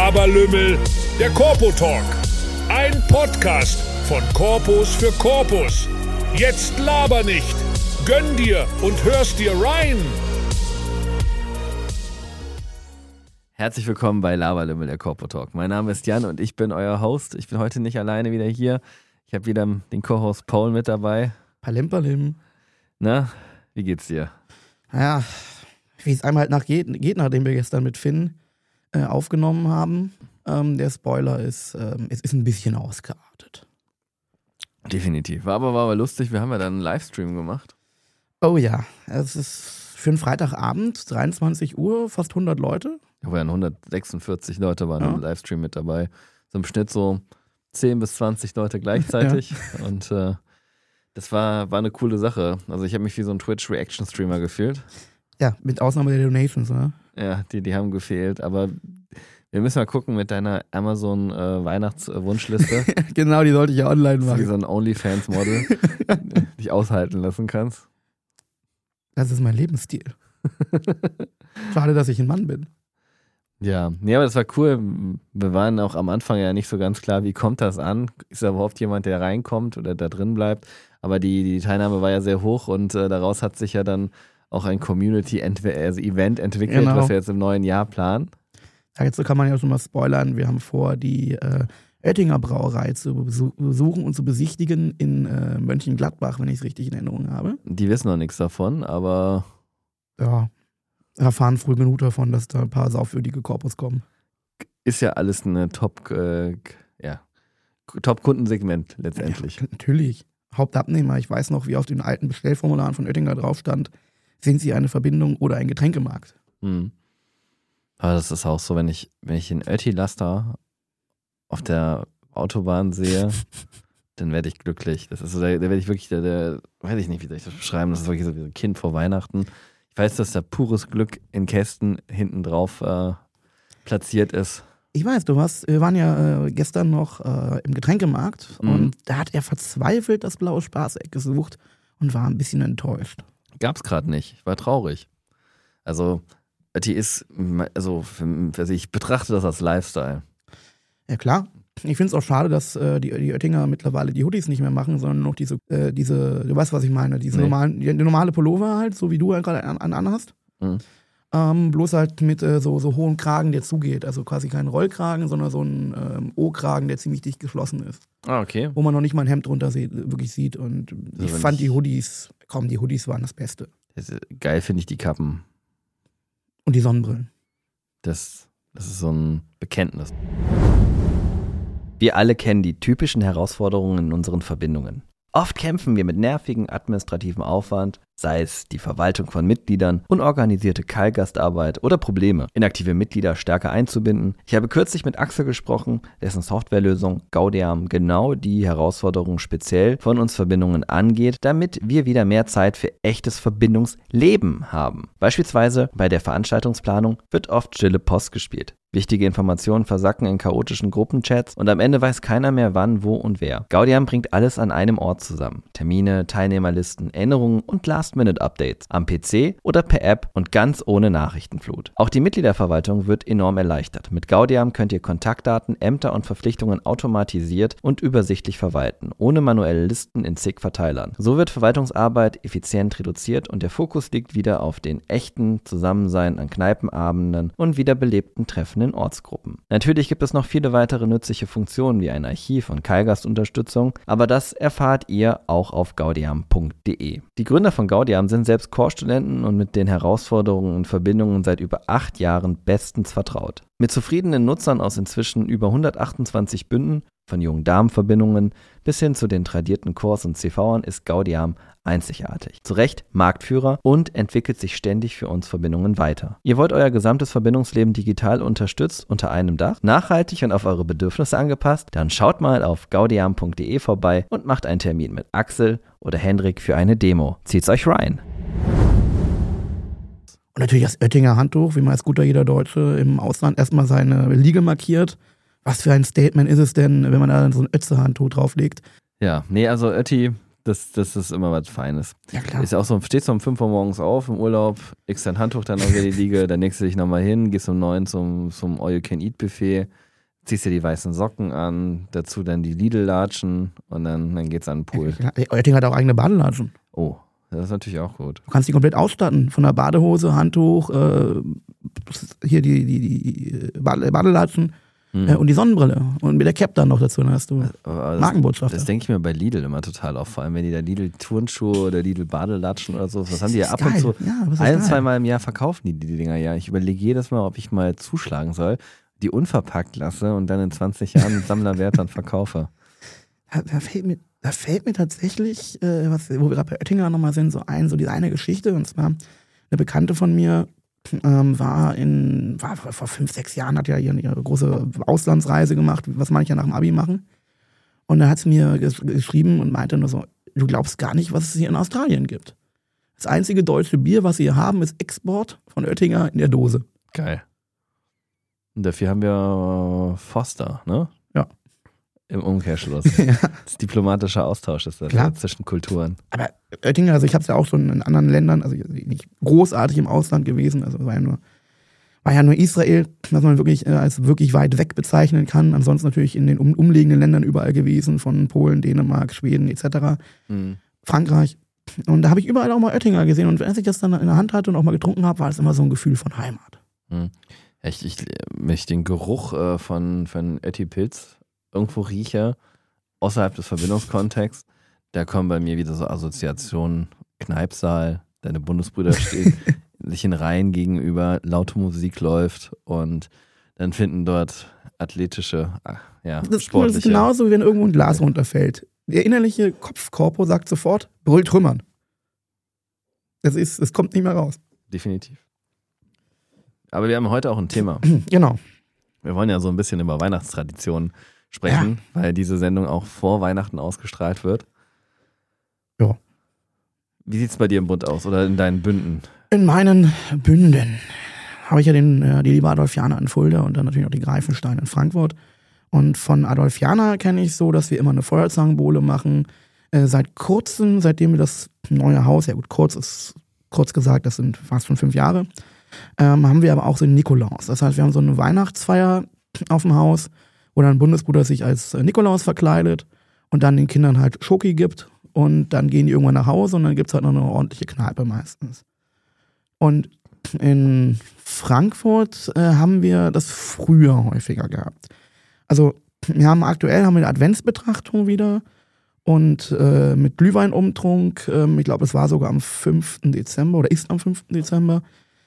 Laberlümmel, der Corpo Talk. Ein Podcast von Corpus für Corpus. Jetzt laber nicht. Gönn dir und hörst dir rein. Herzlich willkommen bei Laberlümmel, der Corpo Talk. Mein Name ist Jan und ich bin euer Host. Ich bin heute nicht alleine wieder hier. Ich habe wieder den Co-Host Paul mit dabei. Palim, palim. Na, wie geht's dir? Ja, wie es einem halt geht, nachdem wir gestern mit Finn aufgenommen haben. Der Spoiler ist, es ist ein bisschen ausgeartet. Definitiv. War aber lustig. Wir haben ja dann einen Livestream gemacht. Oh ja, es ist für einen Freitagabend, 23 Uhr, fast 100 Leute. Ja, 146 Leute waren im Livestream mit dabei. So im Schnitt so 10 bis 20 Leute gleichzeitig. Ja. Und das war eine coole Sache. Also ich habe mich wie so ein Twitch-Reaction-Streamer gefühlt. Ja, mit Ausnahme der Donations, ne? Ja, die haben gefehlt. Aber wir müssen mal gucken mit deiner Amazon-Weihnachtswunschliste. Genau, die sollte ich ja online machen. Wie so ein OnlyFans-Model dich aushalten lassen kannst. Das ist mein Lebensstil. Schade, dass ich ein Mann bin. Ja, nee, aber das war cool. Wir waren auch am Anfang ja nicht so ganz klar, wie kommt das an? Ist da überhaupt jemand, der reinkommt oder da drin bleibt? Aber die Teilnahme war ja sehr hoch und daraus hat sich ja dann auch ein Community-Event entwickelt, genau, was wir jetzt im neuen Jahr planen. Ja, jetzt kann man ja schon mal spoilern. Wir haben vor, die Oettinger Brauerei zu besuchen und zu besichtigen in Mönchengladbach, wenn ich es richtig in Erinnerung habe. Die wissen noch nichts davon, aber ja, erfahren früh genug davon, dass da ein paar saufwürdige Corpus kommen. Ist ja alles eine Top-Kundensegment letztendlich. Ja, natürlich. Hauptabnehmer. Ich weiß noch, wie auf den alten Bestellformularen von Oettinger drauf stand, sind Sie eine Verbindung oder ein Getränkemarkt? Mhm. Aber das ist auch so, wenn ich den Ötti-Laster auf der Autobahn sehe, dann werde ich glücklich. Das ist so, da werde ich wirklich, weiß ich nicht, wie soll ich das beschreiben, das ist wirklich so wie ein Kind vor Weihnachten. Ich weiß, dass da pures Glück in Kästen hinten drauf platziert ist. Ich weiß, wir waren ja gestern noch im Getränkemarkt und da hat er verzweifelt das blaue Spaßeck gesucht und war ein bisschen enttäuscht. Gab's gerade nicht. Ich war traurig. Also, die ist, ich betrachte das als Lifestyle. Ja, klar. Ich finde es auch schade, dass die Oettinger mittlerweile die Hoodies nicht mehr machen, sondern noch diese, du weißt, was ich meine, die normale Pullover halt, so wie du halt gerade anhast. Mhm. Bloß halt mit so hohen Kragen, der zugeht. Also quasi kein Rollkragen, sondern so ein O-Kragen, der ziemlich dicht geschlossen ist. Ah, okay. Wo man noch nicht mal ein Hemd drunter wirklich sieht. Und ich fand die Hoodies waren das Beste. Geil finde ich die Kappen. Und die Sonnenbrillen. Das ist so ein Bekenntnis. Wir alle kennen die typischen Herausforderungen in unseren Verbindungen. Oft kämpfen wir mit nervigem administrativen Aufwand, sei es die Verwaltung von Mitgliedern, unorganisierte Callgastarbeit oder Probleme, inaktive Mitglieder stärker einzubinden. Ich habe kürzlich mit Axel gesprochen, dessen Softwarelösung Gaudiam genau die Herausforderungen speziell von uns Verbindungen angeht, damit wir wieder mehr Zeit für echtes Verbindungsleben haben. Beispielsweise bei der Veranstaltungsplanung wird oft stille Post gespielt. Wichtige Informationen versacken in chaotischen Gruppenchats und am Ende weiß keiner mehr wann, wo und wer. Gaudiam bringt alles an einem Ort zusammen. Termine, Teilnehmerlisten, Erinnerungen und Last-Minute-Updates am PC oder per App und ganz ohne Nachrichtenflut. Auch die Mitgliederverwaltung wird enorm erleichtert. Mit Gaudiam könnt ihr Kontaktdaten, Ämter und Verpflichtungen automatisiert und übersichtlich verwalten, ohne manuelle Listen in zig Verteilern. So wird Verwaltungsarbeit effizient reduziert und der Fokus liegt wieder auf den echten Zusammensein an Kneipenabenden und wiederbelebten Treffen in Ortsgruppen. Natürlich gibt es noch viele weitere nützliche Funktionen wie ein Archiv und Callgastunterstützung, aber das erfahrt ihr auch auf gaudiam.de. Die Gründer von Gaudiam sind selbst Core-Studenten und mit den Herausforderungen und Verbindungen seit über 8 Jahren bestens vertraut. Mit zufriedenen Nutzern aus inzwischen über 128 Bünden, von jungen Damenverbindungen bis hin zu den tradierten Cores und CVern ist Gaudiam einzigartig. Zu Recht Marktführer und entwickelt sich ständig für uns Verbindungen weiter. Ihr wollt euer gesamtes Verbindungsleben digital unterstützt unter einem Dach, nachhaltig und auf eure Bedürfnisse angepasst? Dann schaut mal auf gaudiam.de vorbei und macht einen Termin mit Axel oder Hendrik für eine Demo. Zieht's euch rein! Und natürlich das Oettinger Handtuch, wie man als guter jeder Deutsche im Ausland erstmal seine Liege markiert. Was für ein Statement ist es denn, wenn man da so ein Ötze-Handtuch drauflegt? Ja, nee, also Ötti, Das ist immer was Feines. Ja, klar. Ist ja auch so, stehst du um 5 Uhr morgens auf im Urlaub, legst dein Handtuch dann auf die Liege, dann legst du dich nochmal hin, gehst um 9 zum All-You-Can-Eat-Buffet, ziehst dir die weißen Socken an, dazu dann die Lidl-Latschen und dann geht's an den Pool. Ja, Oettinger hat auch eigene Badelatschen. Oh, das ist natürlich auch gut. Du kannst die komplett ausstatten. Von der Badehose, Handtuch, hier die Badelatschen und die Sonnenbrille. Und mit der Cap dann noch dazu. Dann hast du Markenbotschafter. Das denke ich mir bei Lidl immer total auf. Vor allem, wenn die da Lidl-Turnschuhe oder Lidl-Badelatschen oder so, was haben die ja ab und zu. Ja, 2-mal im Jahr verkaufen die Dinger ja. Ich überlege jedes Mal, ob ich mal zuschlagen soll, die unverpackt lasse und dann in 20 Jahren mit Sammlerwert dann verkaufe. Da fällt mir tatsächlich, wo wir gerade bei Oettinger nochmal sind, so diese eine Geschichte. Und zwar eine Bekannte von mir war vor 5-6 Jahren, hat ja ihre große Auslandsreise gemacht, was manche nach dem Abi machen. Und da hat sie mir geschrieben und meinte nur so, du glaubst gar nicht, was es hier in Australien gibt. Das einzige deutsche Bier, was sie hier haben, ist Export von Oettinger in der Dose. Geil. Und dafür haben wir Foster, ne? Ja. Im Umkehrschluss. Ja. Das diplomatische Austausch ist das zwischen Kulturen. Aber Oettinger, also ich habe es ja auch schon in anderen Ländern, also nicht großartig im Ausland gewesen, also war ja nur Israel, was man wirklich als wirklich weit weg bezeichnen kann. Ansonsten natürlich in den umliegenden Ländern überall gewesen, von Polen, Dänemark, Schweden etc. Frankreich. Und da habe ich überall auch mal Oettinger gesehen. Und wenn ich das dann in der Hand hatte und auch mal getrunken habe, war es immer so ein Gefühl von Heimat. Wenn ich den Geruch von Ötti-Pilz irgendwo rieche, außerhalb des Verbindungskontexts, da kommen bei mir wieder so Assoziationen, Kneipsaal, deine Bundesbrüder stehen sich in Reihen gegenüber, laute Musik läuft und dann finden dort athletische, sportliche... Das ist genauso, wie wenn irgendwo ein Glas runterfällt. Der innerliche Kopfkorpo sagt sofort, brüllt Trümmern. Es kommt nicht mehr raus. Definitiv. Aber wir haben heute auch ein Thema. Genau. Wir wollen ja so ein bisschen über Weihnachtstraditionen sprechen, weil diese Sendung auch vor Weihnachten ausgestrahlt wird. Ja. Wie sieht es bei dir im Bund aus oder in deinen Bünden? In meinen Bünden habe ich ja die liebe Adolfianer in Fulda und dann natürlich auch die Greifenstein in Frankfurt. Und von Adolfianer kenne ich so, dass wir immer eine Feuerzangenbowle machen. Seit kurzem, seitdem wir das neue Haus, ja gut, kurz gesagt, das sind fast schon 5 Jahre, haben wir aber auch so einen Nikolaus. Das heißt, wir haben so eine Weihnachtsfeier auf dem Haus, wo dann ein Bundesbruder sich als Nikolaus verkleidet und dann den Kindern halt Schoki gibt und dann gehen die irgendwann nach Hause und dann gibt es halt noch eine ordentliche Kneipe meistens. Und in Frankfurt haben wir das früher häufiger gehabt. Also aktuell haben wir eine Adventsbetrachtung wieder und mit Glühweinumtrunk, ich glaube es war sogar am 5. Dezember oder ist am 5. Dezember.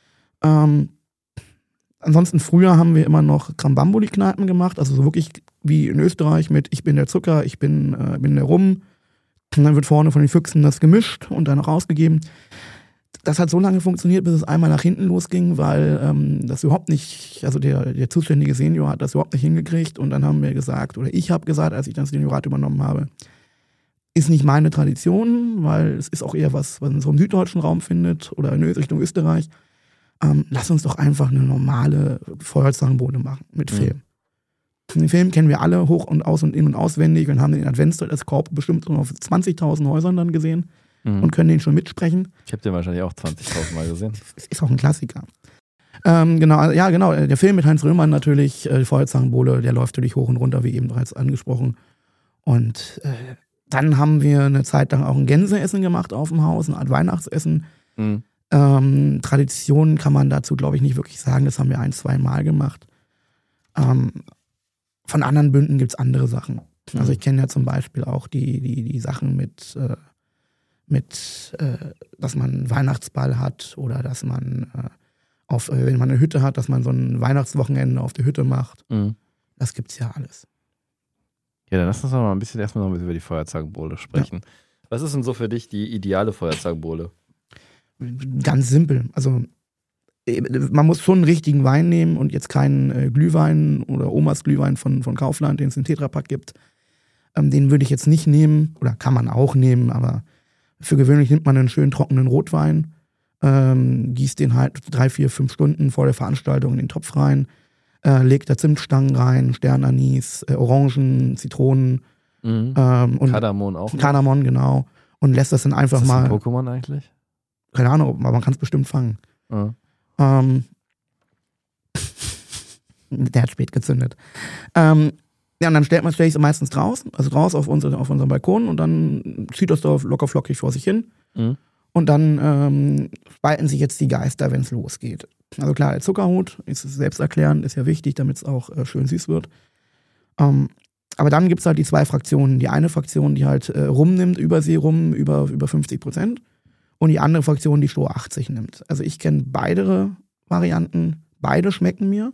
Ansonsten früher haben wir immer noch Krambambuli-Kneipen gemacht, also so wirklich wie in Österreich mit ich bin der Zucker, ich bin der Rum. Und dann wird vorne von den Füchsen das gemischt und dann rausgegeben. Das hat so lange funktioniert, bis es einmal nach hinten losging, weil das überhaupt nicht, also der zuständige Senior hat das überhaupt nicht hingekriegt und dann haben wir gesagt, oder ich habe gesagt, als ich das Seniorat übernommen habe, ist nicht meine Tradition, weil es ist auch eher was man so im süddeutschen Raum findet oder in Richtung Österreich. Lass uns doch einfach eine normale Feuerzangenbowle machen mit Film. Den Film kennen wir alle hoch und aus und in- und auswendig und haben den Adventstag-Korb bestimmt auf 20.000 Häusern dann gesehen und können den schon mitsprechen. Ich habe den wahrscheinlich auch 20.000 Mal gesehen. Ist auch ein Klassiker. Genau, der Film mit Heinz Röhmann natürlich, die Feuerzangenbowle, der läuft natürlich hoch und runter, wie eben bereits angesprochen. Und dann haben wir eine Zeit lang auch ein Gänseessen gemacht auf dem Haus, eine Art Weihnachtsessen. Traditionen kann man dazu, glaube ich, nicht wirklich sagen. Das haben wir 1-2 Mal gemacht. Von anderen Bünden gibt es andere Sachen. Also ich kenne ja zum Beispiel auch die Sachen mit dass man einen Weihnachtsball hat oder dass man wenn man eine Hütte hat, dass man so ein Weihnachtswochenende auf der Hütte macht. Das gibt's ja alles. Ja, dann lass uns erstmal noch ein bisschen über die Feuerzangenbowle sprechen. Ja. Was ist denn so für dich die ideale Feuerzangenbowle? Ganz simpel. Also man muss schon einen richtigen Wein nehmen und jetzt keinen Glühwein oder Omas Glühwein von Kaufland, den es in Tetrapack gibt. Den würde ich jetzt nicht nehmen, oder kann man auch nehmen, aber für gewöhnlich nimmt man einen schönen trockenen Rotwein, gießt den halt 3, 4, 5 Stunden vor der Veranstaltung in den Topf rein, legt da Zimtstangen rein, Sternanis, Orangen, Zitronen. Und Kardamom auch. Kardamom, genau. und lässt das dann einfach ist das mal. ein Pokémon eigentlich? Keine Ahnung, aber man kann es bestimmt fangen. Ja. Der hat spät gezündet. Ja, und dann stelle ich es meistens draußen auf unseren Balkon und dann zieht das da locker flockig vor sich hin. Mhm. Und dann spalten sich jetzt die Geister, wenn es losgeht. Also klar, der Zuckerhut ist selbsterklärend, ist ja wichtig, damit es auch schön süß wird. Aber dann gibt es halt die zwei Fraktionen. Die eine Fraktion, die halt Rum nimmt, Übersee-Rum über 50%. Und die andere Fraktion, die Stroh 80 nimmt. Also ich kenne beide Varianten. Beide schmecken mir.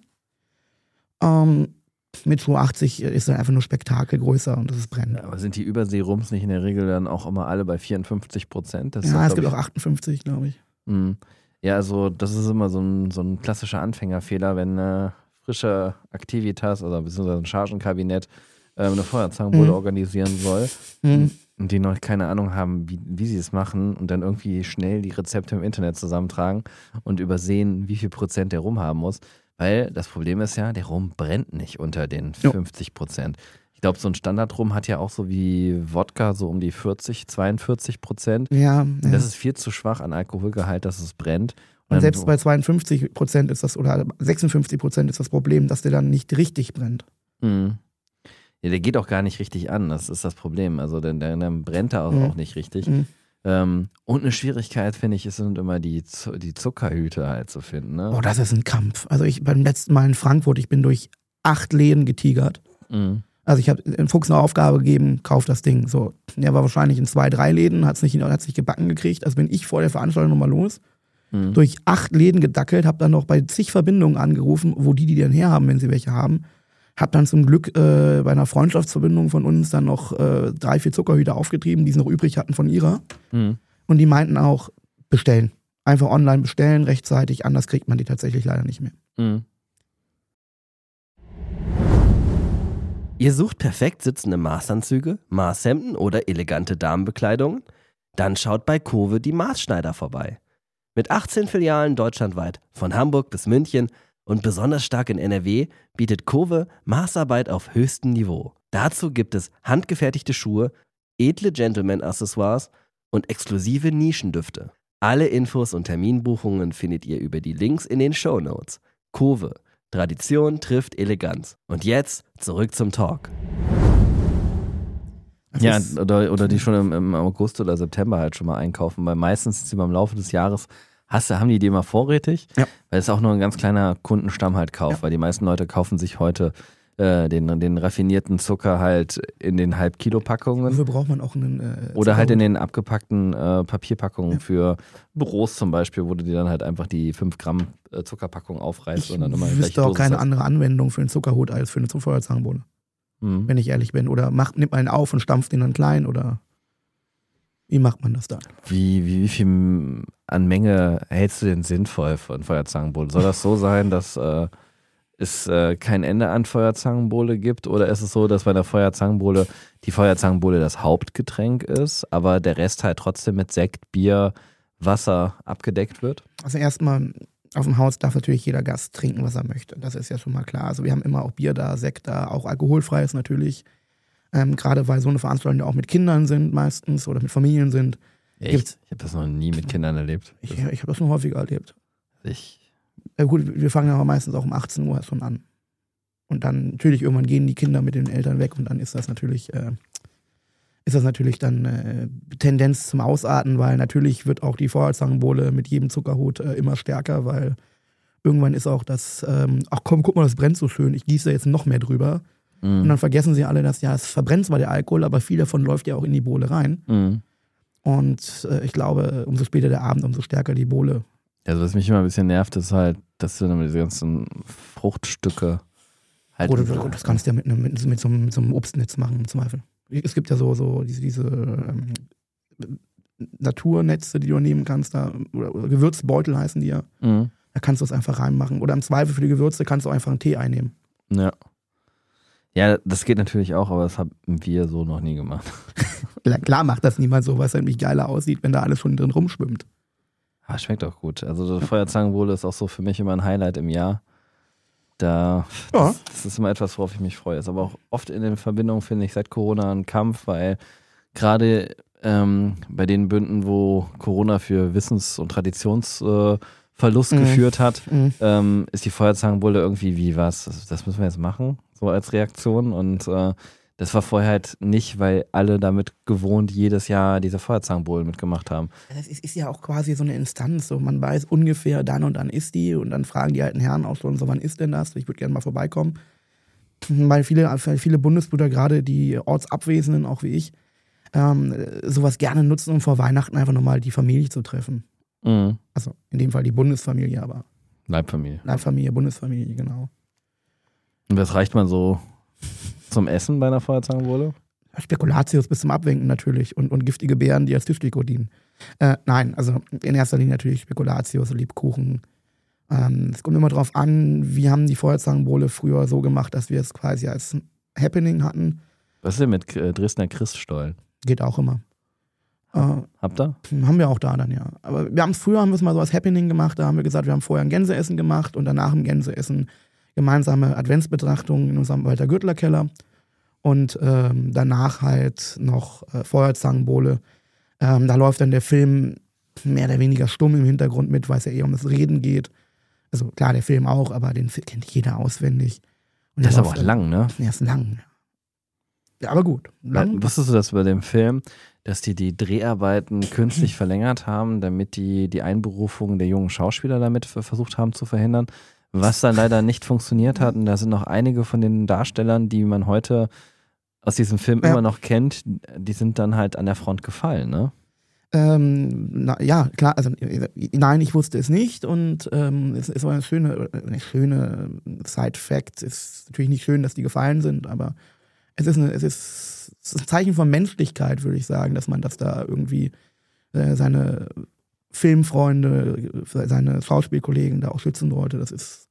Mit Stroh 80 ist dann einfach nur Spektakel größer und das ist brennend. Ja, aber sind die Übersee-Rums nicht in der Regel dann auch immer alle bei 54%? Ja, es gibt auch 58, glaube ich. Ja, also das ist immer so ein klassischer Anfängerfehler, wenn eine frische Aktivitas oder beziehungsweise ein Chargenkabinett eine Feuerzangenbowle organisieren soll und die noch keine Ahnung haben, wie sie es machen und dann irgendwie schnell die Rezepte im Internet zusammentragen und übersehen, wie viel Prozent der Rum haben muss. Weil das Problem ist ja, der Rum brennt nicht unter den 50%. Ich glaube, so ein Standardrum hat ja auch so wie Wodka so um die 42%. Ja. Und das ist viel zu schwach an Alkoholgehalt, dass es brennt. Und selbst bei 52% ist das, oder 56% ist das Problem, dass der dann nicht richtig brennt. Mhm. Ja, der geht auch gar nicht richtig an, das ist das Problem. Also dann brennt er auch nicht richtig. Und eine Schwierigkeit, finde ich, sind immer die Zuckerhüte halt zu finden. Ne? Oh, das ist ein Kampf. Also beim letzten Mal in Frankfurt, ich bin durch 8 Läden getigert. Also ich habe dem Fuchs eine Aufgabe gegeben, kauf das Ding. So, der war wahrscheinlich in 2, 3 Läden, hat's nicht gebacken gekriegt. Also bin ich vor der Veranstaltung nochmal los. Durch 8 Läden gedackelt, habe dann noch bei zig Verbindungen angerufen, wo die denn herhaben, wenn sie welche haben. Hab dann zum Glück bei einer Freundschaftsverbindung von uns dann noch 3, 4 Zuckerhüte aufgetrieben, die sie noch übrig hatten von ihrer. Und die meinten auch, bestellen. Einfach online bestellen, rechtzeitig, anders kriegt man die tatsächlich leider nicht mehr. Ihr sucht perfekt sitzende Maßanzüge, Maßhemden oder elegante Damenbekleidungen? Dann schaut bei Kowe die Maßschneider vorbei. Mit 18 Filialen deutschlandweit, von Hamburg bis München und besonders stark in NRW, bietet Kowe Maßarbeit auf höchstem Niveau. Dazu gibt es handgefertigte Schuhe, edle Gentleman-Accessoires und exklusive Nischendüfte. Alle Infos und Terminbuchungen findet ihr über die Links in den Shownotes. Kowe. Tradition trifft Eleganz. Und jetzt zurück zum Talk. Ja, oder die schon im August oder September halt schon mal einkaufen, weil meistens sind sie im Laufe des Jahres, haben die immer vorrätig, weil es auch nur ein ganz kleiner Kundenstamm halt kauft, weil die meisten Leute kaufen sich heute den raffinierten Zucker halt in den Halb-Kilo-Packungen. Wofür braucht man auch einen oder halt in den abgepackten Papierpackungen für Büros zum Beispiel, wo du dir dann halt einfach die 5 Gramm Zuckerpackung aufreißt. Und dann immer ich wüsste auch keine andere Anwendung für einen Zuckerhut als für eine Feuerzangenbowle. Wenn ich ehrlich bin. Oder nimmt man einen auf und stampft den dann klein oder wie macht man das da? Wie viel an Menge hältst du denn sinnvoll von Feuerzangenbowle? Soll das so sein, dass es kein Ende an Feuerzangenbowle gibt? Oder ist es so, dass bei der Feuerzangenbowle die Feuerzangenbowle das Hauptgetränk ist, aber der Rest halt trotzdem mit Sekt, Bier, Wasser abgedeckt wird? Also erstmal, auf dem Haus darf natürlich jeder Gast trinken, was er möchte. Das ist ja schon mal klar. Also wir haben immer auch Bier da, Sekt da, auch alkoholfreies natürlich. Gerade weil so eine Veranstaltung ja auch mit Kindern sind meistens oder mit Familien sind. Echt? Ich habe das noch nie mit Kindern erlebt. Ich habe das nur häufiger erlebt. Ja, gut, wir fangen aber meistens auch um 18 Uhr schon an. Und dann natürlich irgendwann gehen die Kinder mit den Eltern weg und dann ist das natürlich dann Tendenz zum Ausarten, weil natürlich wird auch die Feuerzangenbowle mit jedem Zuckerhut immer stärker, weil irgendwann ist auch das, ach komm, guck mal, das brennt so schön, ich gieße da jetzt noch mehr drüber. Und dann vergessen sie alle, dass es verbrennt zwar der Alkohol, aber viel davon läuft ja auch in die Bowle rein. Und ich glaube, umso später der Abend, umso stärker die Bowle. Also was mich immer ein bisschen nervt, ist halt, dass du dann diese ganzen Fruchtstücke halt... Oder das kannst du ja mit so einem Obstnetz machen im Zweifel. Es gibt ja so diese Naturnetze, die du nehmen kannst, da, oder Gewürzbeutel heißen die ja. Da kannst du es einfach reinmachen. Oder im Zweifel für die Gewürze kannst du einfach einen Tee einnehmen. Ja, das geht natürlich auch, aber das haben wir so noch nie gemacht. Klar macht das niemand so, weil es nämlich geiler aussieht, wenn da alles schon drin rumschwimmt. Schmeckt auch gut. Also Feuerzangenbowle ist auch so für mich immer ein Highlight im Jahr. Das ist immer etwas, worauf ich mich freue. Ist aber auch oft in den Verbindungen, finde ich, seit Corona ein Kampf, weil gerade bei den Bünden, wo Corona für Wissens- und Traditionsverlust geführt hat, ist die Feuerzangenbowle irgendwie wie was? Das müssen wir jetzt machen, so als Reaktion. Und das war vorher halt nicht, weil alle damit gewohnt jedes Jahr diese Feuerzangenbowle mitgemacht haben. Das ist ja auch quasi so eine Instanz, so man weiß ungefähr, dann und dann ist die und dann fragen die alten Herren auch schon so, wann ist denn das? Ich würde gerne mal vorbeikommen. Weil viele Bundesbrüder, gerade die Ortsabwesenden, auch wie ich, sowas gerne nutzen, um vor Weihnachten einfach nochmal die Familie zu treffen. Mhm. Also in dem Fall die Bundesfamilie, aber Leibfamilie. Leibfamilie, Bundesfamilie, genau. Und was reicht man so zum Essen bei einer Feuerzangenbowle? Spekulatius bis zum Abwinken natürlich und giftige Beeren, die als Tischdeko dienen. Nein, also in erster Linie natürlich Spekulatius, Lebkuchen. Es kommt immer drauf an, wir haben die Feuerzangenbowle früher so gemacht, dass wir es quasi als Happening hatten. Was ist denn mit Dresdner Christstollen? Geht auch immer. Habt ihr? Haben wir auch da dann, ja. Aber früher haben wir es mal so als Happening gemacht, da haben wir gesagt, wir haben vorher ein Gänseessen gemacht und danach im Gänseessen gemeinsame Adventsbetrachtungen in unserem Walter Gürtler Keller und danach halt noch Feuerzangenbowle. Da läuft dann der Film mehr oder weniger stumm im Hintergrund mit, weil es ja eher um das Reden geht. Also klar, der Film auch, aber den kennt jeder auswendig. Und der ist aber auch lang, ne? Der ist lang. Ja, aber gut. Lang. Wusstest du das bei dem Film, dass die Dreharbeiten künstlich verlängert haben, damit die Einberufung der jungen Schauspieler damit versucht haben zu verhindern? Was dann leider nicht funktioniert hat. Und da sind noch einige von den Darstellern, die man heute aus diesem Film immer noch kennt, die sind dann halt an der Front gefallen, ne? Ja, klar, also nein, ich wusste es nicht und es war eine schöne Side-Fact. Es ist natürlich nicht schön, dass die gefallen sind, aber es ist ein Zeichen von Menschlichkeit, würde ich sagen, dass man das da irgendwie seine Filmfreunde, seine Schauspielkollegen da auch schützen wollte. Das ist,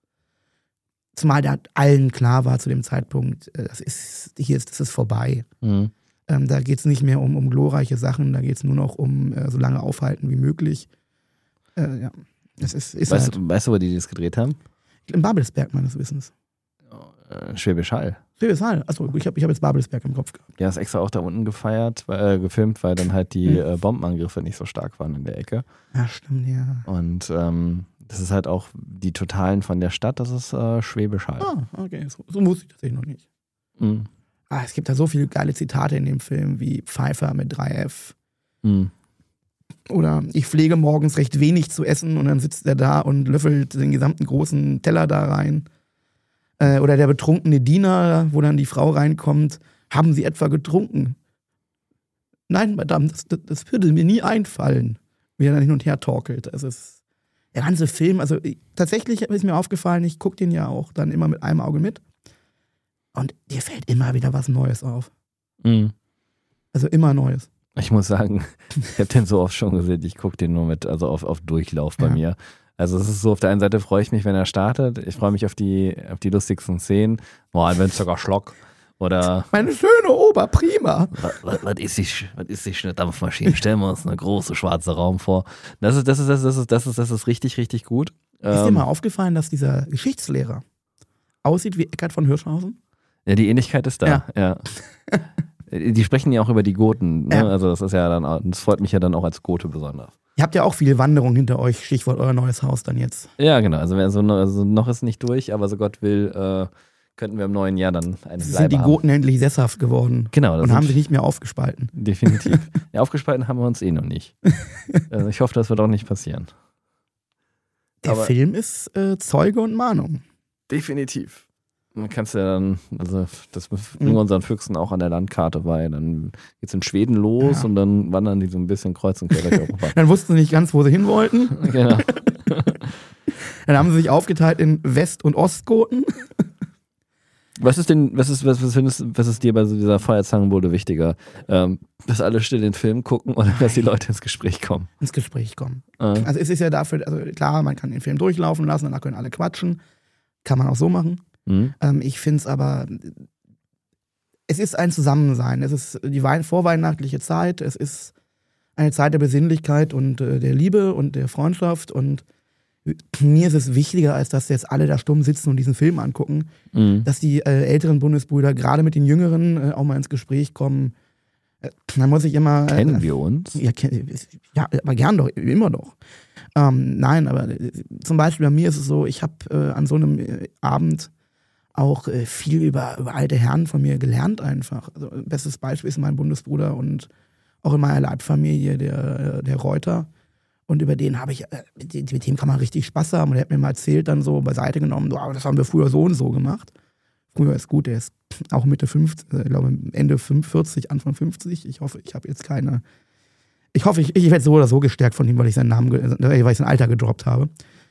zumal da allen klar war zu dem Zeitpunkt, das ist vorbei. Mhm. Da geht es nicht mehr um glorreiche Sachen, da geht es nur noch um so lange aufhalten wie möglich. Ja, es ist weißt du, wo die das gedreht haben? In Babelsberg, meines Wissens. Schwäbisch Hall. Schwäbisch Hall, achso, ich hab jetzt Babelsberg im Kopf gehabt. Ja, ist extra auch da unten gefilmt, weil dann halt die Bombenangriffe nicht so stark waren in der Ecke. Ja, stimmt, ja. Und das ist halt auch die Totalen von der Stadt, das ist Schwäbisch Hall. Ah, okay, so wusste ich tatsächlich noch nicht. Mhm. Es gibt da so viele geile Zitate in dem Film, wie Pfeiffer mit 3F. Mhm. Oder ich pflege morgens recht wenig zu essen und dann sitzt er da und löffelt den gesamten großen Teller da rein. Oder der betrunkene Diener, wo dann die Frau reinkommt, haben Sie etwa getrunken? Nein, Madame, das würde mir nie einfallen, wie er dann hin und her torkelt. Es ist der ganze Film, also tatsächlich ist mir aufgefallen, ich gucke den ja auch dann immer mit einem Auge mit. Und dir fällt immer wieder was Neues auf. Mhm. Also immer Neues. Ich muss sagen, ich habe den so oft schon gesehen, ich gucke den nur auf Durchlauf bei mir. Also es ist so, auf der einen Seite freue ich mich, wenn er startet. Ich freue mich auf die lustigsten Szenen. Boah, ein sogar Schlock. Oder meine schöne Oberprima. Was ist die Dampfmaschine? Stellen wir uns eine große schwarze Raum vor. Das ist richtig, richtig gut. Ist dir mal aufgefallen, dass dieser Geschichtslehrer aussieht wie Eckhard von Hirschhausen? Ja, die Ähnlichkeit ist da, ja. Die sprechen ja auch über die Goten, ne? Ja. Also das ist ja dann, das freut mich ja dann auch als Gote besonders. Ihr habt ja auch viele Wanderungen hinter euch, Stichwort euer neues Haus dann jetzt. Ja, genau. Also noch ist nicht durch, aber so Gott will, könnten wir im neuen Jahr dann eine Bleibe sind die Goten endlich sesshaft geworden. Genau. Und haben sich nicht mehr aufgespalten. Definitiv. Ja, aufgespalten haben wir uns noch nicht. Also ich hoffe, das wird auch nicht passieren. Der Film ist Zeuge und Mahnung. Definitiv. Man kannst ja dann, also das bringen wir unseren Füchsen auch an der Landkarte bei. Dann geht's in Schweden los und dann wandern die so ein bisschen kreuz und quer durch Europa. Dann wussten sie nicht ganz, wo sie hin wollten. Genau. Dann haben sie sich aufgeteilt in West- und Ostgoten. Was ist dir bei so dieser Feuerzangenbowle wichtiger? Dass alle still den Film gucken oder dass die Leute ins Gespräch kommen? Ins Gespräch kommen. Also es ist ja dafür, also klar, man kann den Film durchlaufen lassen, danach können alle quatschen. Kann man auch so machen. Ich finde es aber, es ist ein Zusammensein. Es ist die vorweihnachtliche Zeit. Es ist eine Zeit der Besinnlichkeit und der Liebe und der Freundschaft. Und mir ist es wichtiger, als dass jetzt alle da stumm sitzen und diesen Film angucken, dass die älteren Bundesbrüder gerade mit den Jüngeren auch mal ins Gespräch kommen. Dann muss ich immer. Kennen wir uns? Ja, aber gern doch, immer doch. Nein, aber zum Beispiel bei mir ist es so, ich habe an so einem Abend auch viel über alte Herren von mir gelernt einfach. Also, bestes Beispiel ist mein Bundesbruder und auch in meiner Leibfamilie der Reuter. Und über den habe ich, mit dem kann man richtig Spaß haben. Und er hat mir mal erzählt, dann so beiseite genommen, oh, das haben wir früher so und so gemacht. Früher ist gut, der ist auch Mitte 50, ich glaube Ende 45, Anfang 50. Ich hoffe, ich habe jetzt keine. Ich hoffe, ich werde so oder so gestärkt von ihm, weil ich seinen Namen, weil ich sein Alter gedroppt habe.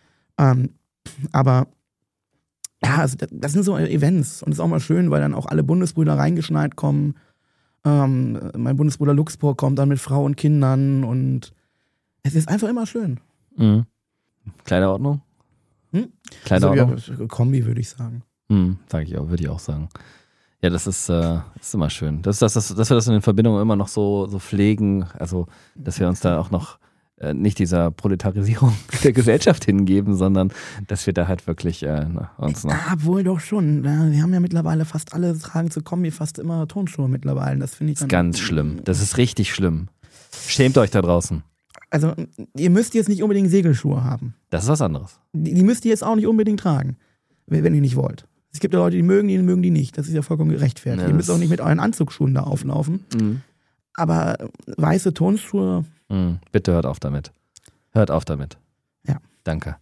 Aber ja, also das sind so Events. Und es ist auch mal schön, weil dann auch alle Bundesbrüder reingeschneit kommen. Mein Bundesbruder Luxpor kommt dann mit Frau und Kindern und es ist einfach immer schön. Mhm. Kleiderordnung? Kleiderordnung? Also, ja, Kombi, würde ich sagen. Sag ich auch, würde ich auch sagen. Ja, das ist immer schön. Dass wir das in den Verbindungen immer noch so pflegen, also dass wir uns da auch noch nicht dieser Proletarisierung der Gesellschaft hingeben, sondern dass wir da halt wirklich uns noch... Wohl doch schon. Wir haben ja mittlerweile fast alle tragen zu Kombi fast immer Turnschuhe mittlerweile. Das finde ich dann... Das ist ganz schlimm. Das ist richtig schlimm. Schämt euch da draußen. Also ihr müsst jetzt nicht unbedingt Segelschuhe haben. Das ist was anderes. Die müsst ihr jetzt auch nicht unbedingt tragen, wenn ihr nicht wollt. Es gibt ja Leute, die mögen die nicht. Das ist ja vollkommen gerechtfertigt. Ja, ihr müsst auch nicht mit euren Anzugsschuhen da auflaufen. Aber weiße Turnschuhe... Bitte hört auf damit. Hört auf damit. Ja. Danke.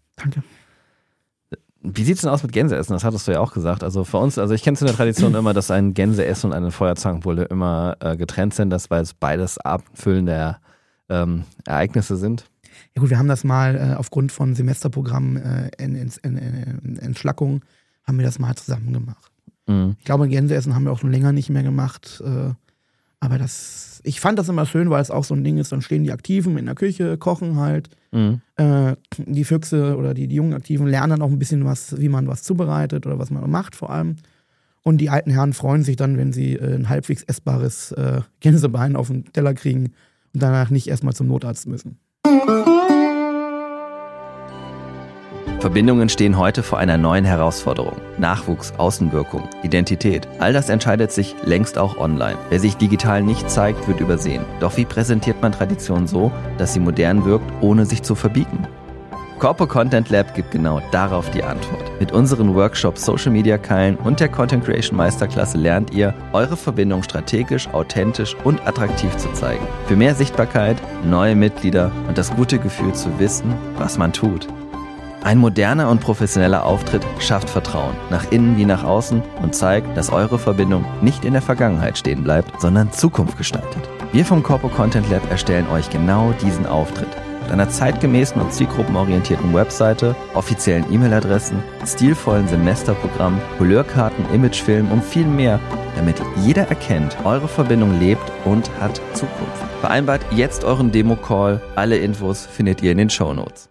Wie sieht es denn aus mit Gänseessen? Das hattest du ja auch gesagt. Also für uns, ich kenne es in der Tradition immer, dass ein Gänseessen und eine Feuerzangenbowle immer getrennt sind, weil es beides abendfüllende Ereignisse sind. Ja gut, wir haben das mal aufgrund von Semesterprogrammen in Entschlackung, haben wir das mal zusammen gemacht. Ich glaube, Gänseessen haben wir auch schon länger nicht mehr gemacht. Aber ich fand das immer schön, weil es auch so ein Ding ist, dann stehen die Aktiven in der Küche, kochen halt. Die Füchse oder die jungen Aktiven lernen dann auch ein bisschen was, wie man was zubereitet oder was man macht vor allem. Und die alten Herren freuen sich dann, wenn sie ein halbwegs essbares Gänsebein auf den Teller kriegen und danach nicht erstmal zum Notarzt müssen. Verbindungen stehen heute vor einer neuen Herausforderung. Nachwuchs, Außenwirkung, Identität. All das entscheidet sich längst auch online. Wer sich digital nicht zeigt, wird übersehen. Doch wie präsentiert man Tradition so, dass sie modern wirkt, ohne sich zu verbiegen? Corpo Content Lab gibt genau darauf die Antwort. Mit unseren Workshops Social Media Keilen und der Content Creation Meisterklasse lernt ihr, eure Verbindung strategisch, authentisch und attraktiv zu zeigen. Für mehr Sichtbarkeit, neue Mitglieder und das gute Gefühl zu wissen, was man tut. Ein moderner und professioneller Auftritt schafft Vertrauen, nach innen wie nach außen und zeigt, dass eure Verbindung nicht in der Vergangenheit stehen bleibt, sondern Zukunft gestaltet. Wir vom Corpo Content Lab erstellen euch genau diesen Auftritt. Mit einer zeitgemäßen und zielgruppenorientierten Webseite, offiziellen E-Mail-Adressen, stilvollen Semesterprogrammen, Couleurkarten, Imagefilmen und viel mehr, damit jeder erkennt, eure Verbindung lebt und hat Zukunft. Vereinbart jetzt euren Demo-Call. Alle Infos findet ihr in den Shownotes.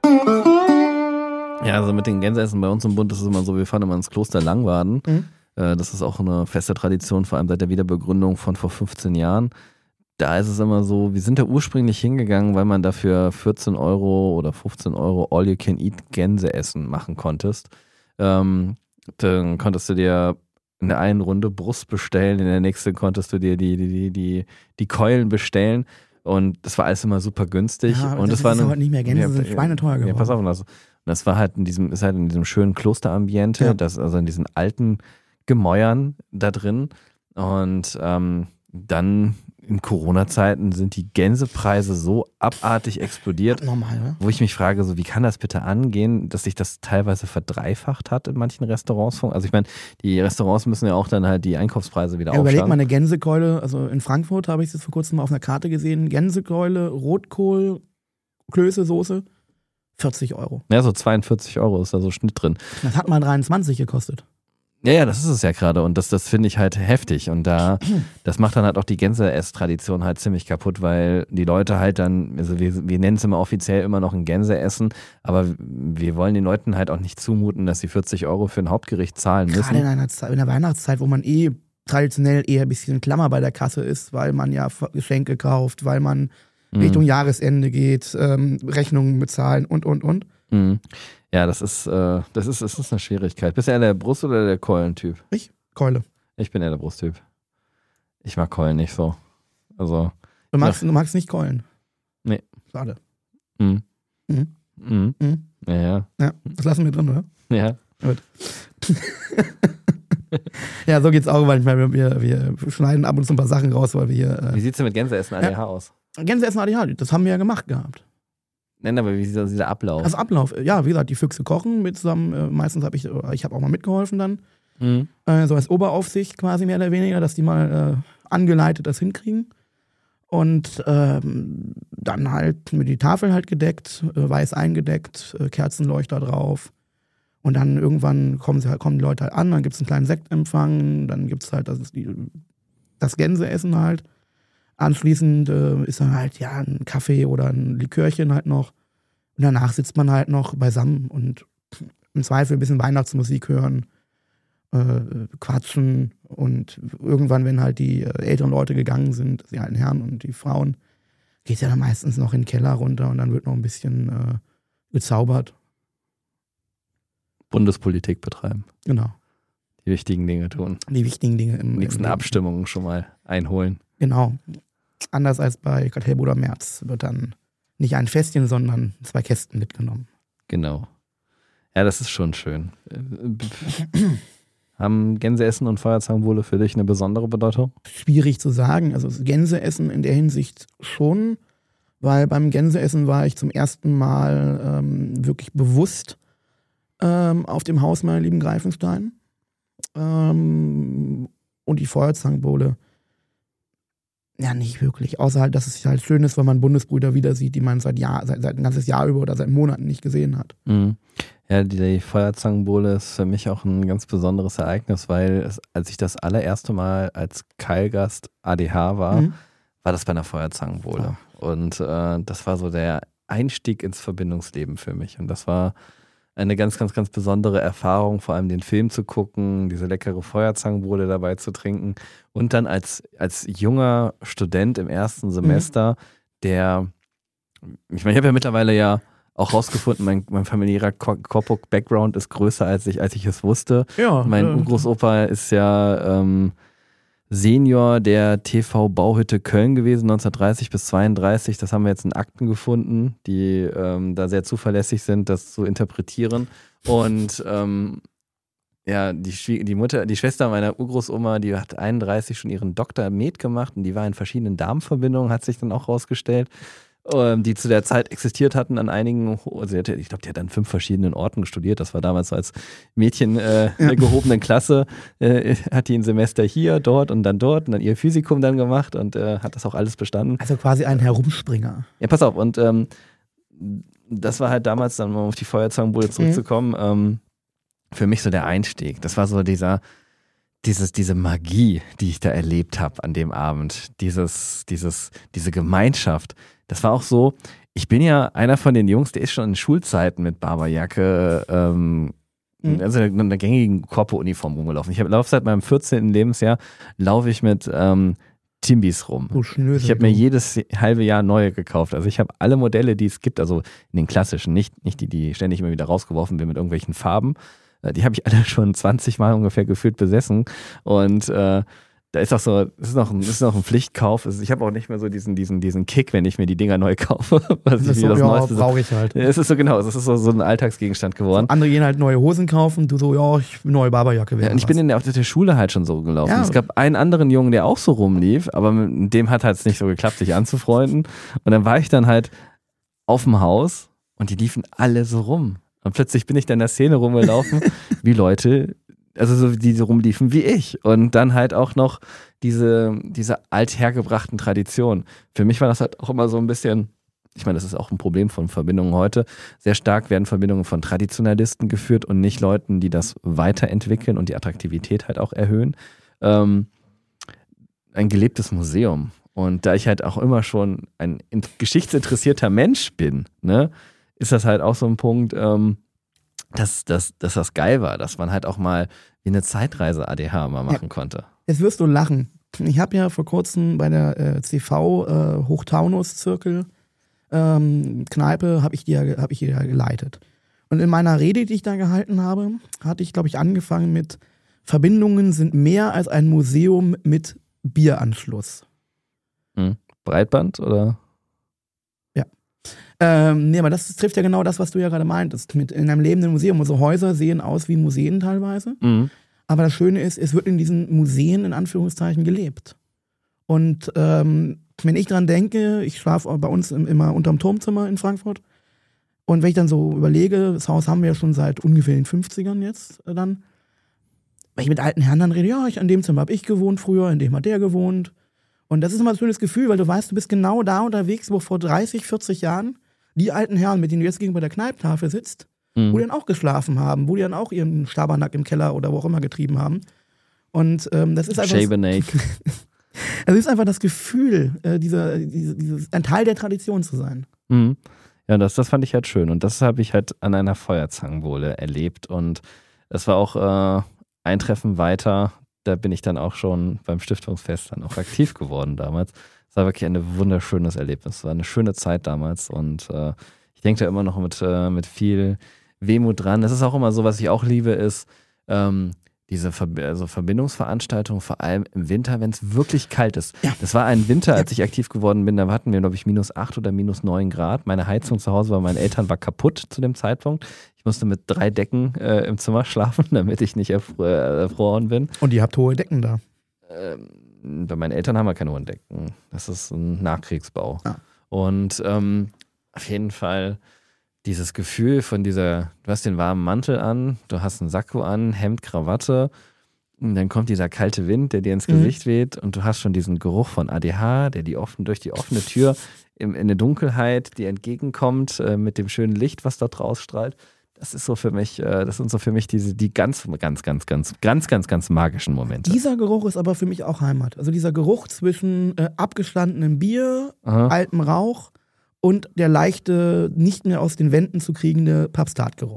Ja, also mit den Gänseessen bei uns im Bund ist es immer so, wir fahren immer ins Kloster Langwaden. Das ist auch eine feste Tradition, vor allem seit der Wiederbegründung von vor 15 Jahren. Da ist es immer so, wir sind da ursprünglich hingegangen, weil man dafür 14 Euro oder 15 Euro All-You-Can-Eat-Gänseessen machen konntest. Dann konntest du dir in der einen Runde Brust bestellen, in der nächsten konntest du dir die Keulen bestellen. Und das war alles immer super günstig. Ja, und das ist heute nicht mehr Gänse, sind schweineteuer geworden. Ja, pass auf, das war halt in diesem schönen Klosterambiente, ja. Also in diesen alten Gemäuern da drin. Und dann in Corona-Zeiten sind die Gänsepreise so abartig explodiert, normal, ne? Wo ich mich frage, so wie kann das bitte angehen, dass sich das teilweise verdreifacht hat in manchen Restaurants? Also ich meine, die Restaurants müssen ja auch dann halt die Einkaufspreise wieder aufschlagen. Überleg mal, eine Gänsekeule, also in Frankfurt habe ich es jetzt vor kurzem mal auf einer Karte gesehen, Gänsekeule, Rotkohl, Klöße, Soße, 40 Euro. Ja, so 42 Euro ist da so Schnitt drin. Das hat mal 23 gekostet. Ja, das ist es ja gerade und das finde ich halt heftig und das macht dann halt auch die Gänseess-Tradition halt ziemlich kaputt, weil die Leute halt dann, also wir nennen es immer offiziell immer noch ein Gänseessen, aber wir wollen den Leuten halt auch nicht zumuten, dass sie 40 Euro für ein Hauptgericht zahlen müssen. Gerade in der Weihnachtszeit, wo man traditionell eher ein bisschen Klammer bei der Kasse ist, weil man ja Geschenke kauft, weil man Richtung Jahresende geht, Rechnungen bezahlen und. Mhm. Ja, das ist eine Schwierigkeit. Bist du eher der Brust- oder der Keulen-Typ? Ich? Keule. Ich bin eher der Brusttyp. Ich mag Keulen nicht so. Also. Du magst nicht Keulen? Nee. Schade. Mhm. Mhm. Mhm. Mhm. Ja. Ja, das lassen wir drin, oder? Ja. Gut. Ja, so geht's auch manchmal. Wir schneiden ab und zu ein paar Sachen raus, weil wir hier. Wie sieht's denn mit Gänseessen ADH aus? Gänseessen ADH, das haben wir ja gemacht gehabt. Nein, aber wie sieht dieser Ablauf? Also Ablauf, ja, wie gesagt, die Füchse kochen mit zusammen, meistens habe ich habe auch mal mitgeholfen dann. Mhm. So als Oberaufsicht quasi mehr oder weniger, dass die mal angeleitet das hinkriegen. Und dann halt mit die Tafel halt gedeckt, weiß eingedeckt, Kerzenleuchter drauf. Und dann irgendwann kommen die Leute halt an, dann gibt es einen kleinen Sektempfang, dann gibt es halt das Gänseessen halt. Anschließend ist dann halt ja ein Kaffee oder ein Likörchen halt noch. Und danach sitzt man halt noch beisammen und im Zweifel ein bisschen Weihnachtsmusik hören, quatschen. Und irgendwann, wenn halt die älteren Leute gegangen sind, die alten Herren und die Frauen, geht es ja dann meistens noch in den Keller runter und dann wird noch ein bisschen gezaubert. Bundespolitik betreiben. Genau. Die wichtigen Dinge tun. Die wichtigen Dinge im nächsten Abstimmungen schon mal einholen. Genau. Anders als bei Kartellbruder Merz wird dann nicht ein Fässchen, sondern 2 Kästen mitgenommen. Genau. Ja, das ist schon schön. Haben Gänseessen und Feuerzangenbowle für dich eine besondere Bedeutung? Schwierig zu sagen. Also Gänseessen in der Hinsicht schon, weil beim Gänseessen war ich zum ersten Mal wirklich bewusst auf dem Haus meiner lieben Greifenstein. Und die Feuerzangenbowle ja nicht wirklich. Außer halt, dass es halt schön ist, wenn man Bundesbrüder wieder sieht, die man seit ein ganzes Jahr über oder seit Monaten nicht gesehen hat. Mhm. Ja, die Feuerzangenbowle ist für mich auch ein ganz besonderes Ereignis, weil als ich das allererste Mal als Keilgast ADH war, war das bei einer Feuerzangenbowle. Oh. Und das war so der Einstieg ins Verbindungsleben für mich. Und das war eine ganz, ganz, ganz besondere Erfahrung, vor allem den Film zu gucken, diese leckere Feuerzangenbowle dabei zu trinken und dann als junger Student im ersten Semester, ich meine, ich habe ja mittlerweile ja auch rausgefunden, mein familiärer Korpuk-Background ist größer, als ich es wusste. Ja, mein Urgroßopa ist ja Senior der TV Bauhütte Köln gewesen, 1930 bis 32. Das haben wir jetzt in Akten gefunden, die da sehr zuverlässig sind, das zu interpretieren. Und die Schwester meiner Urgroßoma, die hat 31 schon ihren Dr. Med gemacht und die war in verschiedenen Darmverbindungen, hat sich dann auch rausgestellt, die zu der Zeit existiert hatten an einigen, also ich glaube, die hat an 5 verschiedenen Orten studiert. Das war damals so als Mädchen der gehobenen Klasse, hat die ein Semester hier, dort und dann ihr Physikum dann gemacht und hat das auch alles bestanden. Also quasi ein Herumspringer. Ja, pass auf, und das war halt damals, dann mal auf die Feuerzangenbowle zurückzukommen, für mich so der Einstieg. Das war so diese Magie, die ich da erlebt habe an dem Abend, diese Gemeinschaft. Das war auch so, ich bin ja einer von den Jungs, der ist schon in Schulzeiten mit Barberjacke, also einer gängigen Korpo-Uniform rumgelaufen. Ich laufe seit meinem 14. Lebensjahr, laufe ich mit Timbis rum. Ich habe mir jedes halbe Jahr neue gekauft. Also ich habe alle Modelle, die es gibt, also in den klassischen, nicht die ständig immer wieder rausgeworfen werden mit irgendwelchen Farben. Die habe ich alle schon 20 Mal ungefähr gefühlt besessen. Und da ist auch so, das ist noch ein Pflichtkauf. Ich habe auch nicht mehr so diesen Kick, wenn ich mir die Dinger neu kaufe. Was das ich das so, Neueste brauche ich halt. Es ist so genau, es ist so ein Alltagsgegenstand geworden. So, andere gehen halt neue Hosen kaufen, du so, ja, ich will neue Barberjacke. Ja, und ich bin auf der Schule halt schon so gelaufen. Ja. Es gab einen anderen Jungen, der auch so rumlief, aber mit dem hat es nicht so geklappt, sich anzufreunden. Und dann war ich dann halt auf dem Haus und die liefen alle so rum. Und plötzlich bin ich dann in der Szene rumgelaufen, wie Leute, also so die so rumliefen wie ich. Und dann halt auch noch diese althergebrachten Traditionen. Für mich war das halt auch immer so ein bisschen, ich meine, das ist auch ein Problem von Verbindungen heute. Sehr stark werden Verbindungen von Traditionalisten geführt und nicht Leuten, die das weiterentwickeln und die Attraktivität halt auch erhöhen. Ein gelebtes Museum. Und da ich halt auch immer schon ein geschichtsinteressierter Mensch bin, ne, ist das halt auch so ein Punkt, dass das geil war, dass man halt auch mal wie eine Zeitreise ADH mal machen konnte. Jetzt wirst du lachen. Ich habe ja vor kurzem bei der CV Hochtaunus-Zirkel Kneipe habe ich die ja geleitet. Und in meiner Rede, die ich da gehalten habe, hatte ich, glaube ich, angefangen mit Verbindungen sind mehr als ein Museum mit Bieranschluss. Breitband oder? Nee, aber das trifft ja genau das, was du ja gerade meintest. In einem lebenden Museum. Unsere Häuser sehen aus wie Museen teilweise. Aber das Schöne ist, es wird in diesen Museen in Anführungszeichen gelebt. Und wenn ich dran denke, ich schlafe bei uns immer unterm Turmzimmer in Frankfurt. Und wenn ich dann so überlege, das Haus haben wir ja schon seit ungefähr den 50ern jetzt dann. Wenn ich mit alten Herren dann rede, ja, an dem Zimmer habe ich gewohnt früher, in dem hat der gewohnt. Und das ist immer ein schönes Gefühl, weil du weißt, du bist genau da unterwegs, wo vor 30, 40 Jahren die alten Herren, mit denen du jetzt gegenüber der Kneipptafel sitzt, wo die dann auch geschlafen haben, wo die dann auch ihren Schabernack im Keller oder wo auch immer getrieben haben. Und das ist einfach es ist einfach das Gefühl, ein Teil der Tradition zu sein. Ja, das fand ich halt schön. Und das habe ich halt an einer Feuerzangenbowle erlebt. Und es war auch ein Treffen weiter. Da bin ich dann auch schon beim Stiftungsfest dann auch aktiv geworden damals. Es war wirklich ein wunderschönes Erlebnis. Es war eine schöne Zeit damals und ich denke da immer noch mit viel Wehmut dran. Das ist auch immer so, was ich auch liebe, ist diese Verbindungsveranstaltungen, vor allem im Winter, wenn es wirklich kalt ist. Ja. Das war ein Winter, als ich aktiv geworden bin, da hatten wir, glaube ich, -8 oder -9 Grad. Meine Heizung zu Hause bei meinen Eltern war kaputt zu dem Zeitpunkt. Ich musste mit 3 Decken im Zimmer schlafen, damit ich nicht erfroren bin. Und ihr habt hohe Decken da? Bei meinen Eltern haben wir keine hohen Decken. Das ist ein Nachkriegsbau. Ja. Und auf jeden Fall dieses Gefühl von du hast den warmen Mantel an, du hast einen Sakko an, Hemd, Krawatte, und dann kommt dieser kalte Wind, der dir ins Gesicht weht und du hast schon diesen Geruch von ADH, der durch die offene Tür in eine Dunkelheit dir entgegenkommt, mit dem schönen Licht, was dort rausstrahlt. Das ist so für mich, das sind so für mich die ganz magischen Momente. Dieser Geruch ist aber für mich auch Heimat. Also dieser Geruch zwischen abgestandenem Bier, altem Rauch und der leichte, nicht mehr aus den Wänden zu kriegende Pabst-Tart-Geruch.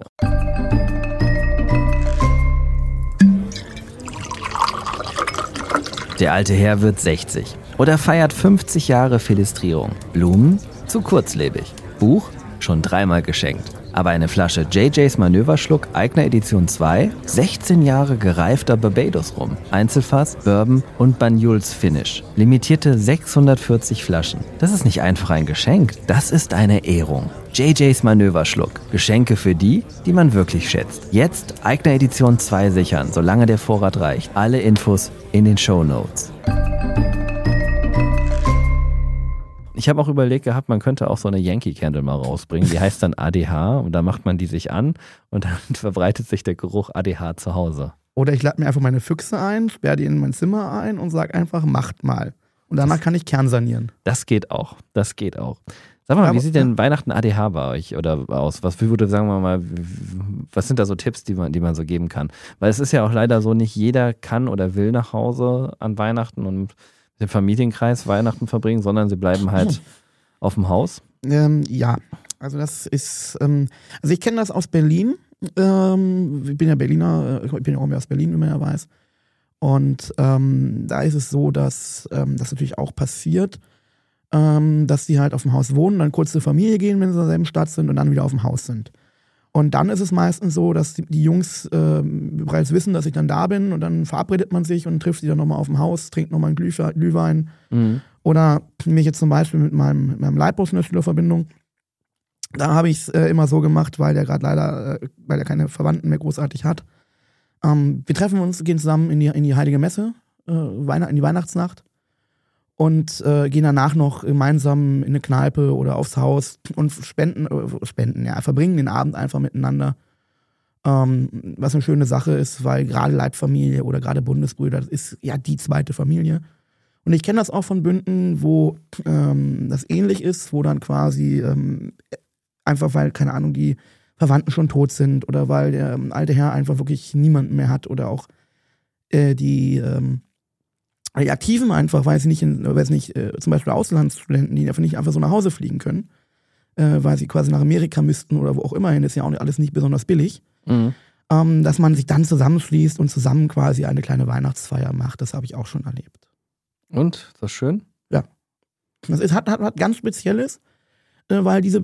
Der alte Herr wird 60 oder feiert 50 Jahre Philistrierung. Blumen? Zu kurzlebig. Buch? Schon 3-mal geschenkt. Aber eine Flasche JJ's Manöverschluck Aigner Edition 2, 16 Jahre gereifter Barbados-Rum, Einzelfass, Bourbon und Banyuls Finish. Limitierte 640 Flaschen. Das ist nicht einfach ein Geschenk, das ist eine Ehrung. JJ's Manöverschluck. Geschenke für die man wirklich schätzt. Jetzt Aigner Edition 2 sichern, solange der Vorrat reicht. Alle Infos in den Shownotes. Ich habe auch überlegt gehabt, man könnte auch so eine Yankee Candle mal rausbringen. Die heißt dann ADH und da macht man die sich an und dann verbreitet sich der Geruch ADH zu Hause. Oder ich lade mir einfach meine Füchse ein, sperre die in mein Zimmer ein und sage einfach, macht mal. Und danach kann ich kernsanieren. Das geht auch. Sag mal, wie sieht denn Weihnachten ADH bei euch oder aus? Was würde, sagen wir mal, was sind da so Tipps, die man so geben kann? Weil es ist ja auch leider so, nicht jeder kann oder will nach Hause an Weihnachten und den Familienkreis Weihnachten verbringen, sondern sie bleiben halt auf dem Haus? Ja, also das ist, also ich kenne das aus Berlin. Ich bin ja Berliner, ich bin ja auch mehr aus Berlin, wie man ja weiß. Und da ist es so, dass das natürlich auch passiert, dass die halt auf dem Haus wohnen, dann kurz zur Familie gehen, wenn sie in derselben Stadt sind und dann wieder auf dem Haus sind. Und dann ist es meistens so, dass die Jungs bereits wissen, dass ich dann da bin und dann verabredet man sich und trifft sich dann nochmal auf dem Haus, trinkt nochmal einen Glühwein. Oder mich jetzt zum Beispiel mit meinem Leibwurst in der Schülerverbindung, da habe ich es immer so gemacht, weil der gerade leider, weil er keine Verwandten mehr großartig hat. Wir treffen uns, gehen zusammen in die Heilige Messe, in die Weihnachtsnacht und gehen danach noch gemeinsam in eine Kneipe oder aufs Haus und verbringen den Abend einfach miteinander. Was eine schöne Sache ist, weil gerade Leibfamilie oder gerade Bundesbrüder, das ist ja die zweite Familie. Und ich kenne das auch von Bünden, wo das ähnlich ist, wo dann quasi einfach, weil, keine Ahnung, die Verwandten schon tot sind oder weil der alte Herr einfach wirklich niemanden mehr hat oder auch die Aktiven einfach, weil sie nicht, zum Beispiel Auslandsstudenten, die einfach nicht einfach so nach Hause fliegen können, weil sie quasi nach Amerika müssten oder wo auch immer hin, das ist ja auch alles nicht besonders billig, dass man sich dann zusammenschließt und zusammen quasi eine kleine Weihnachtsfeier macht. Das habe ich auch schon erlebt. Und? Ist das schön? Ja. Das hat ganz Spezielles, weil diese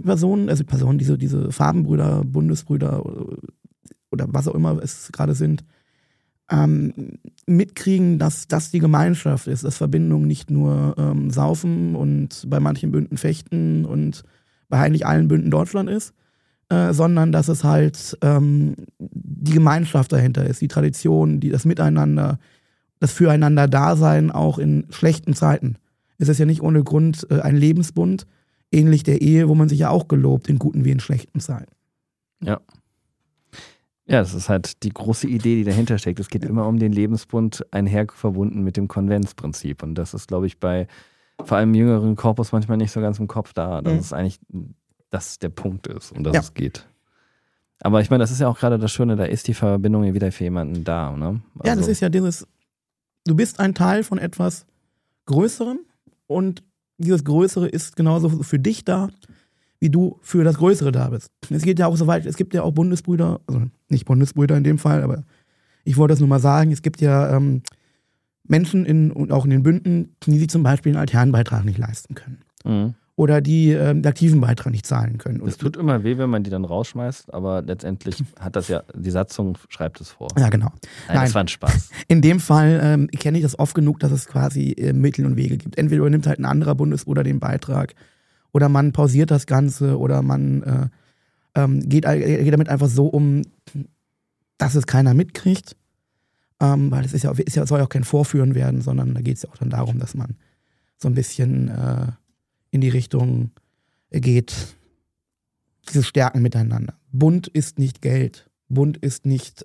diese Farbenbrüder, Bundesbrüder oder was auch immer es gerade sind, mitkriegen, dass das die Gemeinschaft ist, dass Verbindung nicht nur Saufen und bei manchen Bünden Fechten und bei eigentlich allen Bünden Deutschland ist, sondern dass es halt die Gemeinschaft dahinter ist, die Tradition, das Miteinander, das Füreinander-Dasein auch in schlechten Zeiten. Es ist ja nicht ohne Grund ein Lebensbund, ähnlich der Ehe, wo man sich ja auch gelobt, in guten wie in schlechten Zeiten. Ja. Ja, das ist halt die große Idee, die dahinter steckt. Es geht immer um den Lebensbund, einher verbunden mit dem Konventsprinzip. Und das ist, glaube ich, bei vor allem jüngeren Korpus manchmal nicht so ganz im Kopf da. Das ist eigentlich, dass der Punkt ist, um das es geht. Aber ich meine, das ist ja auch gerade das Schöne, da ist die Verbindung ja wieder für jemanden da. Ne? Also, ja, das ist ja dieses, du bist ein Teil von etwas Größerem und dieses Größere ist genauso für dich da, wie du für das Größere da bist. Es geht ja auch so weit, es gibt ja auch Bundesbrüder, also nicht Bundesbrüder in dem Fall, aber ich wollte das nur mal sagen, es gibt ja Menschen und auch in den Bünden, die sich zum Beispiel einen Altherrenbeitrag nicht leisten können. Mhm. Oder die den aktiven Beitrag nicht zahlen können. Es tut immer weh, wenn man die dann rausschmeißt, aber letztendlich hat das ja, die Satzung schreibt es vor. Ja, genau. Nein, das war ein Spaß. In dem Fall kenne ich das oft genug, dass es quasi Mittel und Wege gibt. Entweder übernimmt halt ein anderer Bundesbruder den Beitrag oder man pausiert das Ganze oder man geht damit einfach so um, dass es keiner mitkriegt. Weil es soll ja auch kein Vorführen werden, sondern da geht es ja auch dann darum, dass man so ein bisschen in die Richtung geht, dieses Stärken miteinander. Bund ist nicht Geld. Bund ist nicht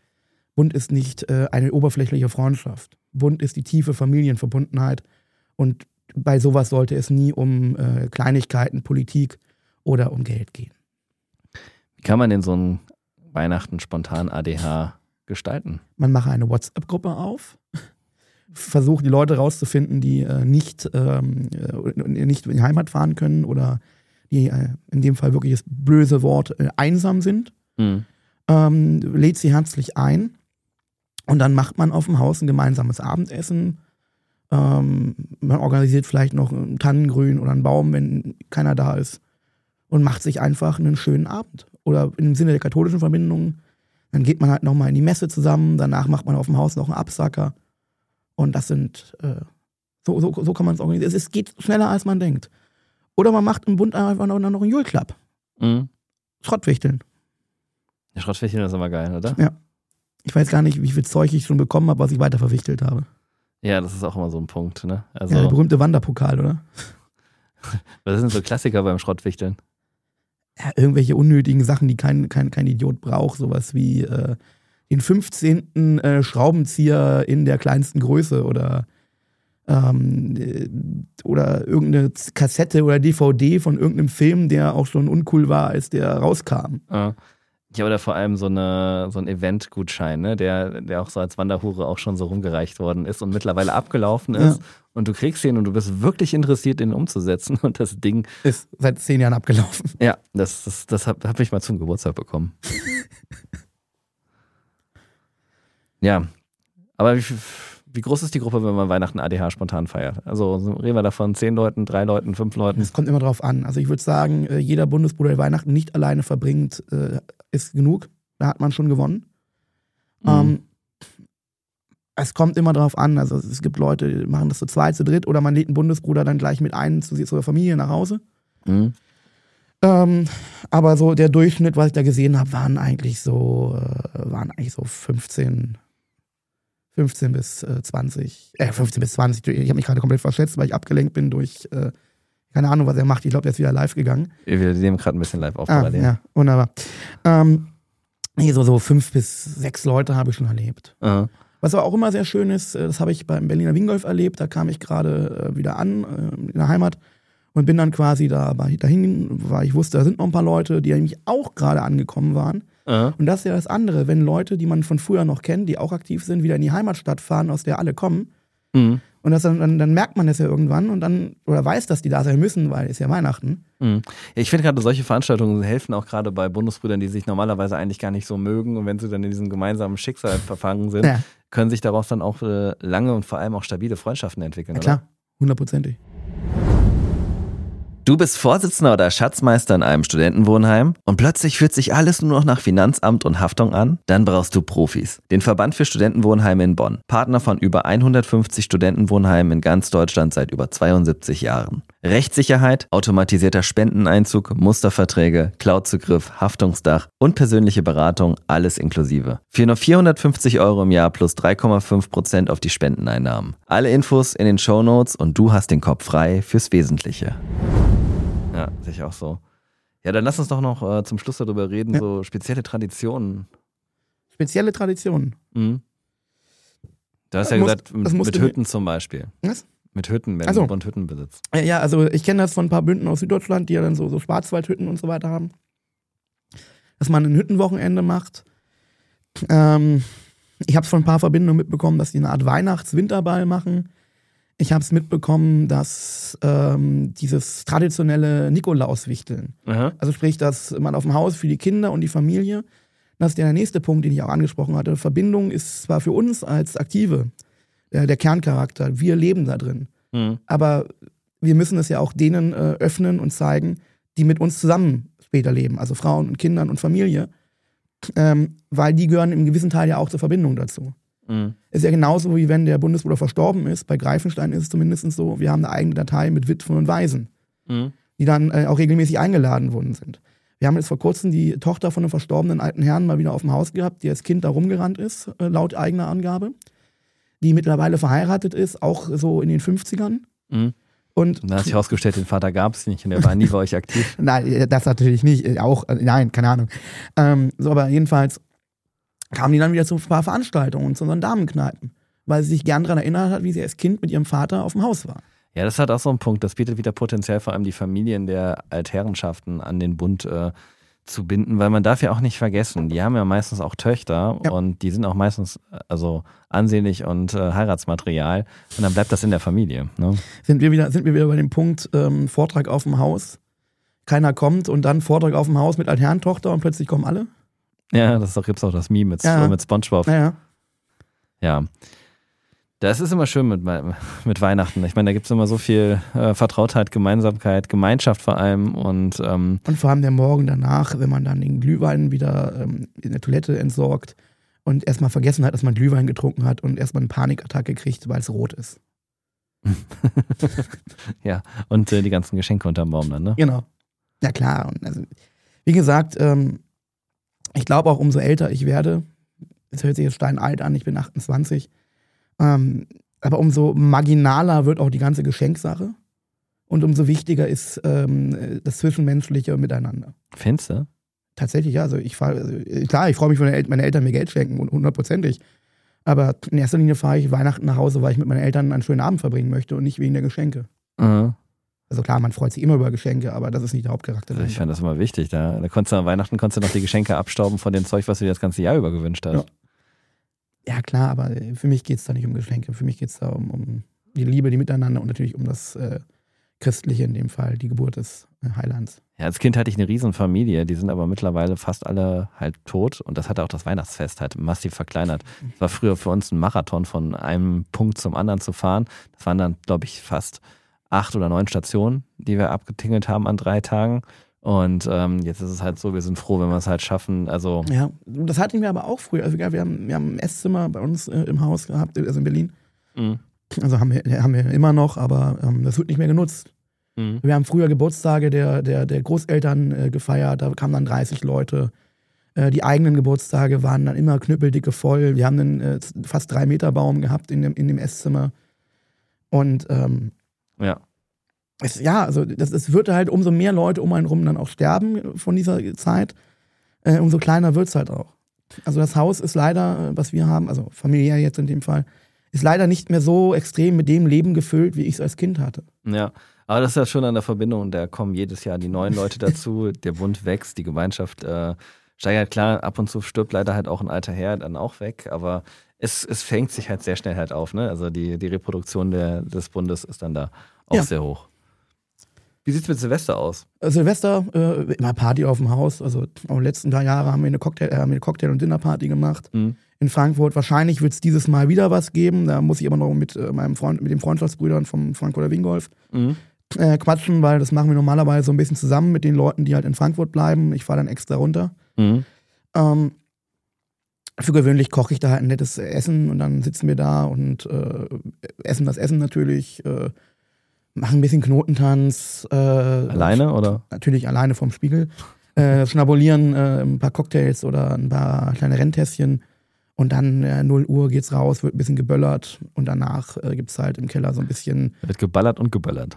eine oberflächliche Freundschaft. Bund ist die tiefe Familienverbundenheit und bei sowas sollte es nie um Kleinigkeiten, Politik oder um Geld gehen. Wie kann man denn so ein Weihnachten spontan ADH gestalten? Man mache eine WhatsApp-Gruppe auf, versuche die Leute rauszufinden, die nicht in die Heimat fahren können oder die in dem Fall wirklich das böse Wort einsam sind. Lädt sie herzlich ein und dann macht man auf dem Haus ein gemeinsames Abendessen. Man organisiert vielleicht noch ein Tannengrün oder einen Baum, wenn keiner da ist und macht sich einfach einen schönen Abend. Oder im Sinne der katholischen Verbindung, dann geht man halt nochmal in die Messe zusammen, danach macht man auf dem Haus noch einen Absacker und das sind, so kann man es organisieren. Es geht schneller, als man denkt. Oder man macht im Bund einfach noch einen Julklapp. Schrottwichteln. Ja, Schrottwichteln ist aber geil, oder? Ja. Ich weiß gar nicht, wie viel Zeug ich schon bekommen habe, was ich weiter verwichtelt habe. Ja, das ist auch immer so ein Punkt, ne? Also, ja, der berühmte Wanderpokal, oder? Was sind so Klassiker beim Schrottwichteln? Ja, irgendwelche unnötigen Sachen, die kein Idiot braucht. Sowas wie den 15. Schraubenzieher in der kleinsten Größe oder irgendeine Kassette oder DVD von irgendeinem Film, der auch schon uncool war, als der rauskam. Ja, oder vor allem so ein Event-Gutschein, ne? der auch so als Wanderhure auch schon so rumgereicht worden ist und mittlerweile abgelaufen ist. Ja. Und du kriegst ihn und du bist wirklich interessiert, ihn umzusetzen. Und das Ding ist seit 10 Jahren abgelaufen. Ja, das hab ich mal zum Geburtstag bekommen. Ja, aber wie groß ist die Gruppe, wenn man Weihnachten ADH spontan feiert? Also reden wir davon 10 Leuten, 3 Leuten, 5 Leuten? Es kommt immer drauf an. Also ich würde sagen, jeder Bundesbruder, der Weihnachten nicht alleine verbringt, ist genug. Da hat man schon gewonnen. Es kommt immer drauf an. Also es gibt Leute, die machen das zu zweit, zu dritt oder man lädt einen Bundesbruder dann gleich mit ein zu der Familie nach Hause. Aber so der Durchschnitt, was ich da gesehen habe, waren eigentlich so 15 bis 20. 15 bis 20. Ich habe mich gerade komplett verschätzt, weil ich abgelenkt bin durch, keine Ahnung, was er macht. Ich glaube, der ist wieder live gegangen. Wir nehmen gerade ein bisschen live auf. Ja, wunderbar. So 5 bis 6 Leute habe ich schon erlebt. Aha. Was aber auch immer sehr schön ist, das habe ich beim Berliner Wingolf erlebt. Da kam ich gerade wieder an in der Heimat und bin dann quasi dahin, weil ich wusste, da sind noch ein paar Leute, die nämlich auch gerade angekommen waren. Aha. Und das ist ja das andere, wenn Leute, die man von früher noch kennt, die auch aktiv sind, wieder in die Heimatstadt fahren, aus der alle kommen. Und das dann merkt man das ja irgendwann und dann, oder weiß, dass die da sein müssen, weil es ja Weihnachten. Ja, ich finde gerade, solche Veranstaltungen helfen auch gerade bei Bundesbrüdern, die sich normalerweise eigentlich gar nicht so mögen und wenn sie dann in diesem gemeinsamen Schicksal verfangen sind, können sich daraus dann auch lange und vor allem auch stabile Freundschaften entwickeln. Ja, klar, 100%. Du bist Vorsitzender oder Schatzmeister in einem Studentenwohnheim und plötzlich fühlt sich alles nur noch nach Finanzamt und Haftung an? Dann brauchst du Profis. Den Verband für Studentenwohnheime in Bonn. Partner von über 150 Studentenwohnheimen in ganz Deutschland seit über 72 Jahren. Rechtssicherheit, automatisierter Spendeneinzug, Musterverträge, Cloudzugriff, Haftungsdach und persönliche Beratung, alles inklusive. Für nur 450 € im Jahr plus 3,5% auf die Spendeneinnahmen. Alle Infos in den Shownotes und du hast den Kopf frei fürs Wesentliche. Ja, sehe ich auch so. Ja, dann lass uns doch noch zum Schluss darüber reden, so spezielle Traditionen. Spezielle Traditionen? Mhm. Du hast ja gesagt, mit Hütten zum Beispiel. Was? Mit Hütten, wenn man Hütten besitzt. Ja, also ich kenne das von ein paar Bünden aus Süddeutschland, die ja dann so Schwarzwaldhütten und so weiter haben. Dass man ein Hüttenwochenende macht. Ich habe es von ein paar Verbindungen mitbekommen, dass die eine Art Weihnachts-Winterball machen. Ich habe es mitbekommen, dass dieses traditionelle Nikolauswichteln, also sprich, dass man auf dem Haus für die Kinder und die Familie, das ist der nächste Punkt, den ich auch angesprochen hatte, Verbindung ist zwar für uns als Aktive der Kerncharakter, wir leben da drin, aber wir müssen es ja auch denen öffnen und zeigen, die mit uns zusammen später leben, also Frauen und Kindern und Familie, weil die gehören im gewissen Teil ja auch zur Verbindung dazu. Ist ja genauso, wie wenn der Bundesbruder verstorben ist. Bei Greifenstein ist es zumindest so, wir haben eine eigene Datei mit Witwen und Waisen, die dann auch regelmäßig eingeladen worden sind. Wir haben jetzt vor kurzem die Tochter von einem verstorbenen alten Herrn mal wieder auf dem Haus gehabt, die als Kind da rumgerannt ist, laut eigener Angabe, die mittlerweile verheiratet ist, auch so in den 50ern. Und dann hat sich herausgestellt, den Vater gab es nicht und er war nie bei euch aktiv. Nein, das natürlich nicht. Nein, keine Ahnung. Aber jedenfalls kamen die dann wieder zu ein paar Veranstaltungen und zu unseren Damenkneipen, weil sie sich gern daran erinnert hat, wie sie als Kind mit ihrem Vater auf dem Haus war. Ja, das hat auch so einen Punkt. Das bietet wieder Potenzial, vor allem die Familien der Altherrenschaften an den Bund zu binden, weil man darf ja auch nicht vergessen, die haben ja meistens auch Töchter und die sind auch meistens ansehnlich und Heiratsmaterial und dann bleibt das in der Familie. Ne? Sind wir wieder bei dem Punkt Vortrag auf dem Haus, keiner kommt und dann Vortrag auf dem Haus mit Altherrentochter und plötzlich kommen alle? Ja, gibt es auch das Meme mit SpongeBob. Ja. Das ist immer schön mit Weihnachten. Ich meine, da gibt es immer so viel Vertrautheit, Gemeinsamkeit, Gemeinschaft vor allem. Und vor allem der Morgen danach, wenn man dann den Glühwein wieder in der Toilette entsorgt und erstmal vergessen hat, dass man Glühwein getrunken hat und erstmal eine Panikattacke kriegt, weil es rot ist. Ja, und die ganzen Geschenke unterm Baum dann, ne? Genau. Ja klar. Und also, wie gesagt, ich glaube auch, umso älter ich werde, es hört sich jetzt steinalt an, ich bin 28, aber umso marginaler wird auch die ganze Geschenksache und umso wichtiger ist das zwischenmenschliche Miteinander. Findest du? Tatsächlich, ja. Also klar, ich freue mich, wenn meine Eltern mir Geld schenken, 100%. Aber in erster Linie fahre ich Weihnachten nach Hause, weil ich mit meinen Eltern einen schönen Abend verbringen möchte und nicht wegen der Geschenke. Also klar, man freut sich immer über Geschenke, aber das ist nicht der Hauptcharakter. Also ich fand das immer wichtig. Da konntest du an Weihnachten noch die Geschenke abstauben von dem Zeug, was du dir das ganze Jahr über gewünscht hast. Ja klar, aber für mich geht es da nicht um Geschenke. Für mich geht es da um die Liebe, die Miteinander und natürlich um das Christliche in dem Fall, die Geburt des Heilands. Ja, als Kind hatte ich eine riesen Familie, die sind aber mittlerweile fast alle halt tot und das hat auch das Weihnachtsfest halt massiv verkleinert. Es war früher für uns ein Marathon, von einem Punkt zum anderen zu fahren. Das waren dann, glaube ich, fast 8 oder 9 Stationen, die wir abgetingelt haben an 3 Tagen. Und jetzt ist es halt so, wir sind froh, wenn wir es halt schaffen. Also ja, das hatten wir aber auch früher. Also wir haben ein Esszimmer bei uns im Haus gehabt, also in Berlin. Also haben wir immer noch, aber das wird nicht mehr genutzt. Wir haben früher Geburtstage der Großeltern gefeiert, da kamen dann 30 Leute. Die eigenen Geburtstage waren dann immer knüppeldicke voll. Wir haben einen fast 3 Meter Baum gehabt in dem Esszimmer. Und also es wird halt, umso mehr Leute um einen rum dann auch sterben von dieser Zeit, umso kleiner wird es halt auch. Also das Haus ist leider, was wir haben, also familiär jetzt in dem Fall, ist leider nicht mehr so extrem mit dem Leben gefüllt, wie ich es als Kind hatte. Ja, aber das ist ja schon an der Verbindung, da kommen jedes Jahr die neuen Leute dazu, der Bund wächst, die Gemeinschaft steigert, klar, ab und zu stirbt leider halt auch ein alter Herr dann auch weg, aber es fängt sich halt sehr schnell halt auf, ne? Also die Reproduktion des Bundes ist dann da auch sehr hoch. Wie sieht es mit Silvester aus? Silvester, immer Party auf dem Haus. Also auch die letzten 3 Jahre haben wir eine Cocktail- und Dinnerparty gemacht. In Frankfurt. Wahrscheinlich wird es dieses Mal wieder was geben. Da muss ich aber noch mit dem Freundschaftsbrüdern vom Frankfurter Wingolf quatschen, weil das machen wir normalerweise so ein bisschen zusammen mit den Leuten, die halt in Frankfurt bleiben. Ich fahre dann extra runter. Mhm. Für gewöhnlich koche ich da halt ein nettes Essen und dann sitzen wir da und essen das Essen natürlich, machen ein bisschen Knotentanz. Alleine oder? Natürlich alleine vorm Spiegel. Schnabulieren ein paar Cocktails oder ein paar kleine Renntässchen. Und dann 0 Uhr geht's raus, wird ein bisschen geböllert und danach gibt's halt im Keller so ein bisschen... Wird geballert und geböllert.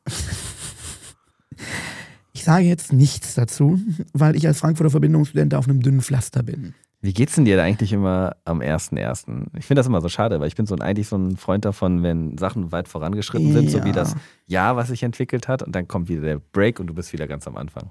Ich sage jetzt nichts dazu, weil ich als Frankfurter Verbindungsstudent auf einem dünnen Pflaster bin. Wie geht's denn dir da eigentlich immer am 1.1.? Ich finde das immer so schade, weil ich bin eigentlich so ein Freund davon, wenn Sachen weit vorangeschritten sind, so wie das Jahr, was sich entwickelt hat und dann kommt wieder der Break und du bist wieder ganz am Anfang.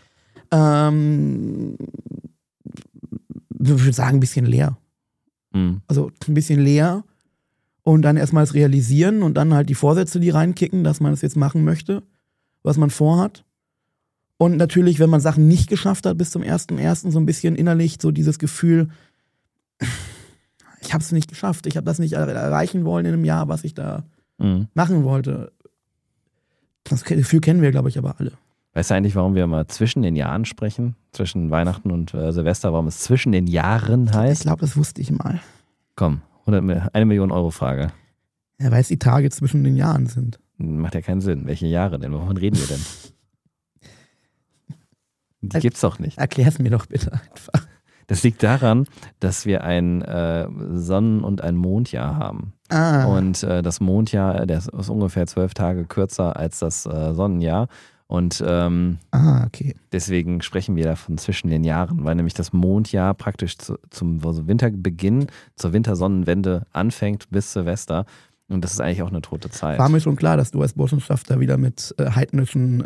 Ich würde sagen, ein bisschen leer. Also ein bisschen leer und dann erstmal das Realisieren und dann halt die Vorsätze, die reinkicken, dass man es jetzt machen möchte, was man vorhat. Und natürlich, wenn man Sachen nicht geschafft hat bis zum 1.1., so ein bisschen innerlich so dieses Gefühl, ich habe es nicht geschafft, ich habe das nicht erreichen wollen in einem Jahr, was ich da machen wollte. Das Gefühl kennen wir, glaube ich, aber alle. Weißt du eigentlich, warum wir mal zwischen den Jahren sprechen? Zwischen Weihnachten und Silvester, warum es zwischen den Jahren heißt? Ich glaube, das wusste ich mal. Komm, 1 Million Euro Frage. Ja, weil es die Tage zwischen den Jahren sind. Macht ja keinen Sinn. Welche Jahre denn? Wovon reden wir denn? Die gibt's doch nicht. Erklär's mir doch bitte einfach. Das liegt daran, dass wir ein Sonnen- und ein Mondjahr haben. Und das Mondjahr, das ist ungefähr 12 Tage kürzer als das Sonnenjahr. Und okay. Deswegen sprechen wir davon zwischen den Jahren, weil nämlich das Mondjahr praktisch zum Winterbeginn, zur Wintersonnenwende anfängt bis Silvester. Und das ist eigentlich auch eine tote Zeit. War mir schon klar, dass du als Burschenschaftler wieder mit heidnischen,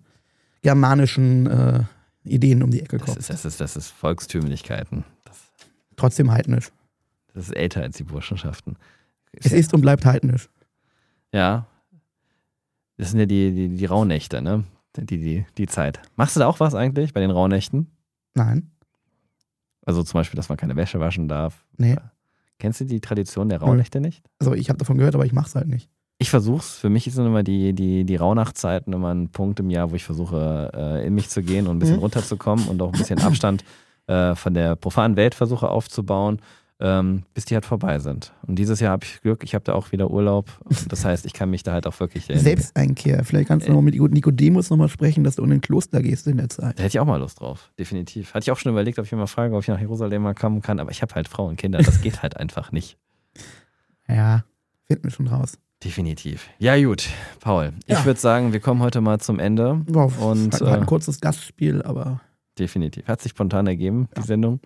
germanischen Ideen um die Ecke kommst. Das ist Volkstümlichkeiten. Trotzdem heidnisch. Das ist älter als die Burschenschaften. Es ist und bleibt heidnisch. Ja. Das sind ja die Rauhnächte, ne? Die Zeit. Machst du da auch was eigentlich bei den Rauhnächten? Nein. Also zum Beispiel, dass man keine Wäsche waschen darf? Nee. Kennst du die Tradition der Rauhnächte nicht? Also ich habe davon gehört, aber ich mach's halt nicht. Ich versuch's. Für mich sind immer die Rauhnachtszeiten immer ein Punkt im Jahr, wo ich versuche, in mich zu gehen und ein bisschen runterzukommen und auch ein bisschen Abstand von der profanen Welt versuche aufzubauen, bis die halt vorbei sind. Und dieses Jahr habe ich Glück, ich habe da auch wieder Urlaub. Das heißt, ich kann mich da halt auch wirklich... Selbsteinkehr. Vielleicht kannst du noch mit Nikodemus nochmal sprechen, dass du in ein Kloster gehst in der Zeit. Da hätte ich auch mal Lust drauf, definitiv. Hatte ich auch schon überlegt, ob ich mal frage, ob ich nach Jerusalem mal kommen kann, aber ich habe halt Frau und Kinder, das geht halt einfach nicht. Ja, finden wir schon raus. Definitiv. Ja gut, Paul, ich würde sagen, wir kommen heute mal zum Ende. Wow, und halt ein kurzes Gastspiel, aber... Definitiv. Hat sich spontan ergeben, die Sendung.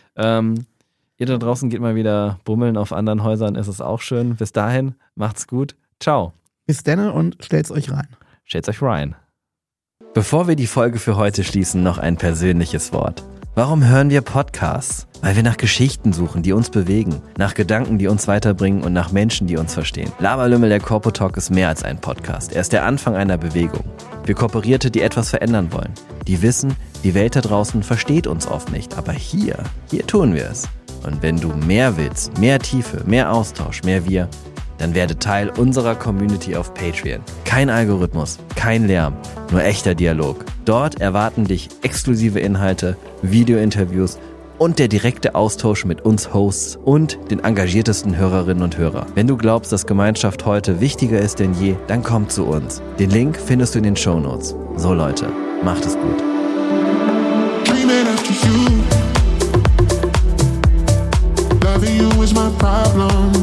Ihr da draußen geht mal wieder bummeln auf anderen Häusern, ist es auch schön. Bis dahin, macht's gut. Ciao. Bis dann und stellt's euch rein. Stellt's euch rein. Bevor wir die Folge für heute schließen, noch ein persönliches Wort. Warum hören wir Podcasts? Weil wir nach Geschichten suchen, die uns bewegen, nach Gedanken, die uns weiterbringen und nach Menschen, die uns verstehen. Laberlümmel, der Corpo Talk ist mehr als ein Podcast. Er ist der Anfang einer Bewegung. Für Kooperierte, die etwas verändern wollen. Die wissen, die Welt da draußen versteht uns oft nicht, aber hier tun wir es. Und wenn du mehr willst, mehr Tiefe, mehr Austausch, mehr wir, dann werde Teil unserer Community auf Patreon. Kein Algorithmus, kein Lärm, nur echter Dialog. Dort erwarten dich exklusive Inhalte, Video-Interviews und der direkte Austausch mit uns Hosts und den engagiertesten Hörerinnen und Hörern. Wenn du glaubst, dass Gemeinschaft heute wichtiger ist denn je, dann komm zu uns. Den Link findest du in den Shownotes. So Leute, macht es gut. Loving you is my problem.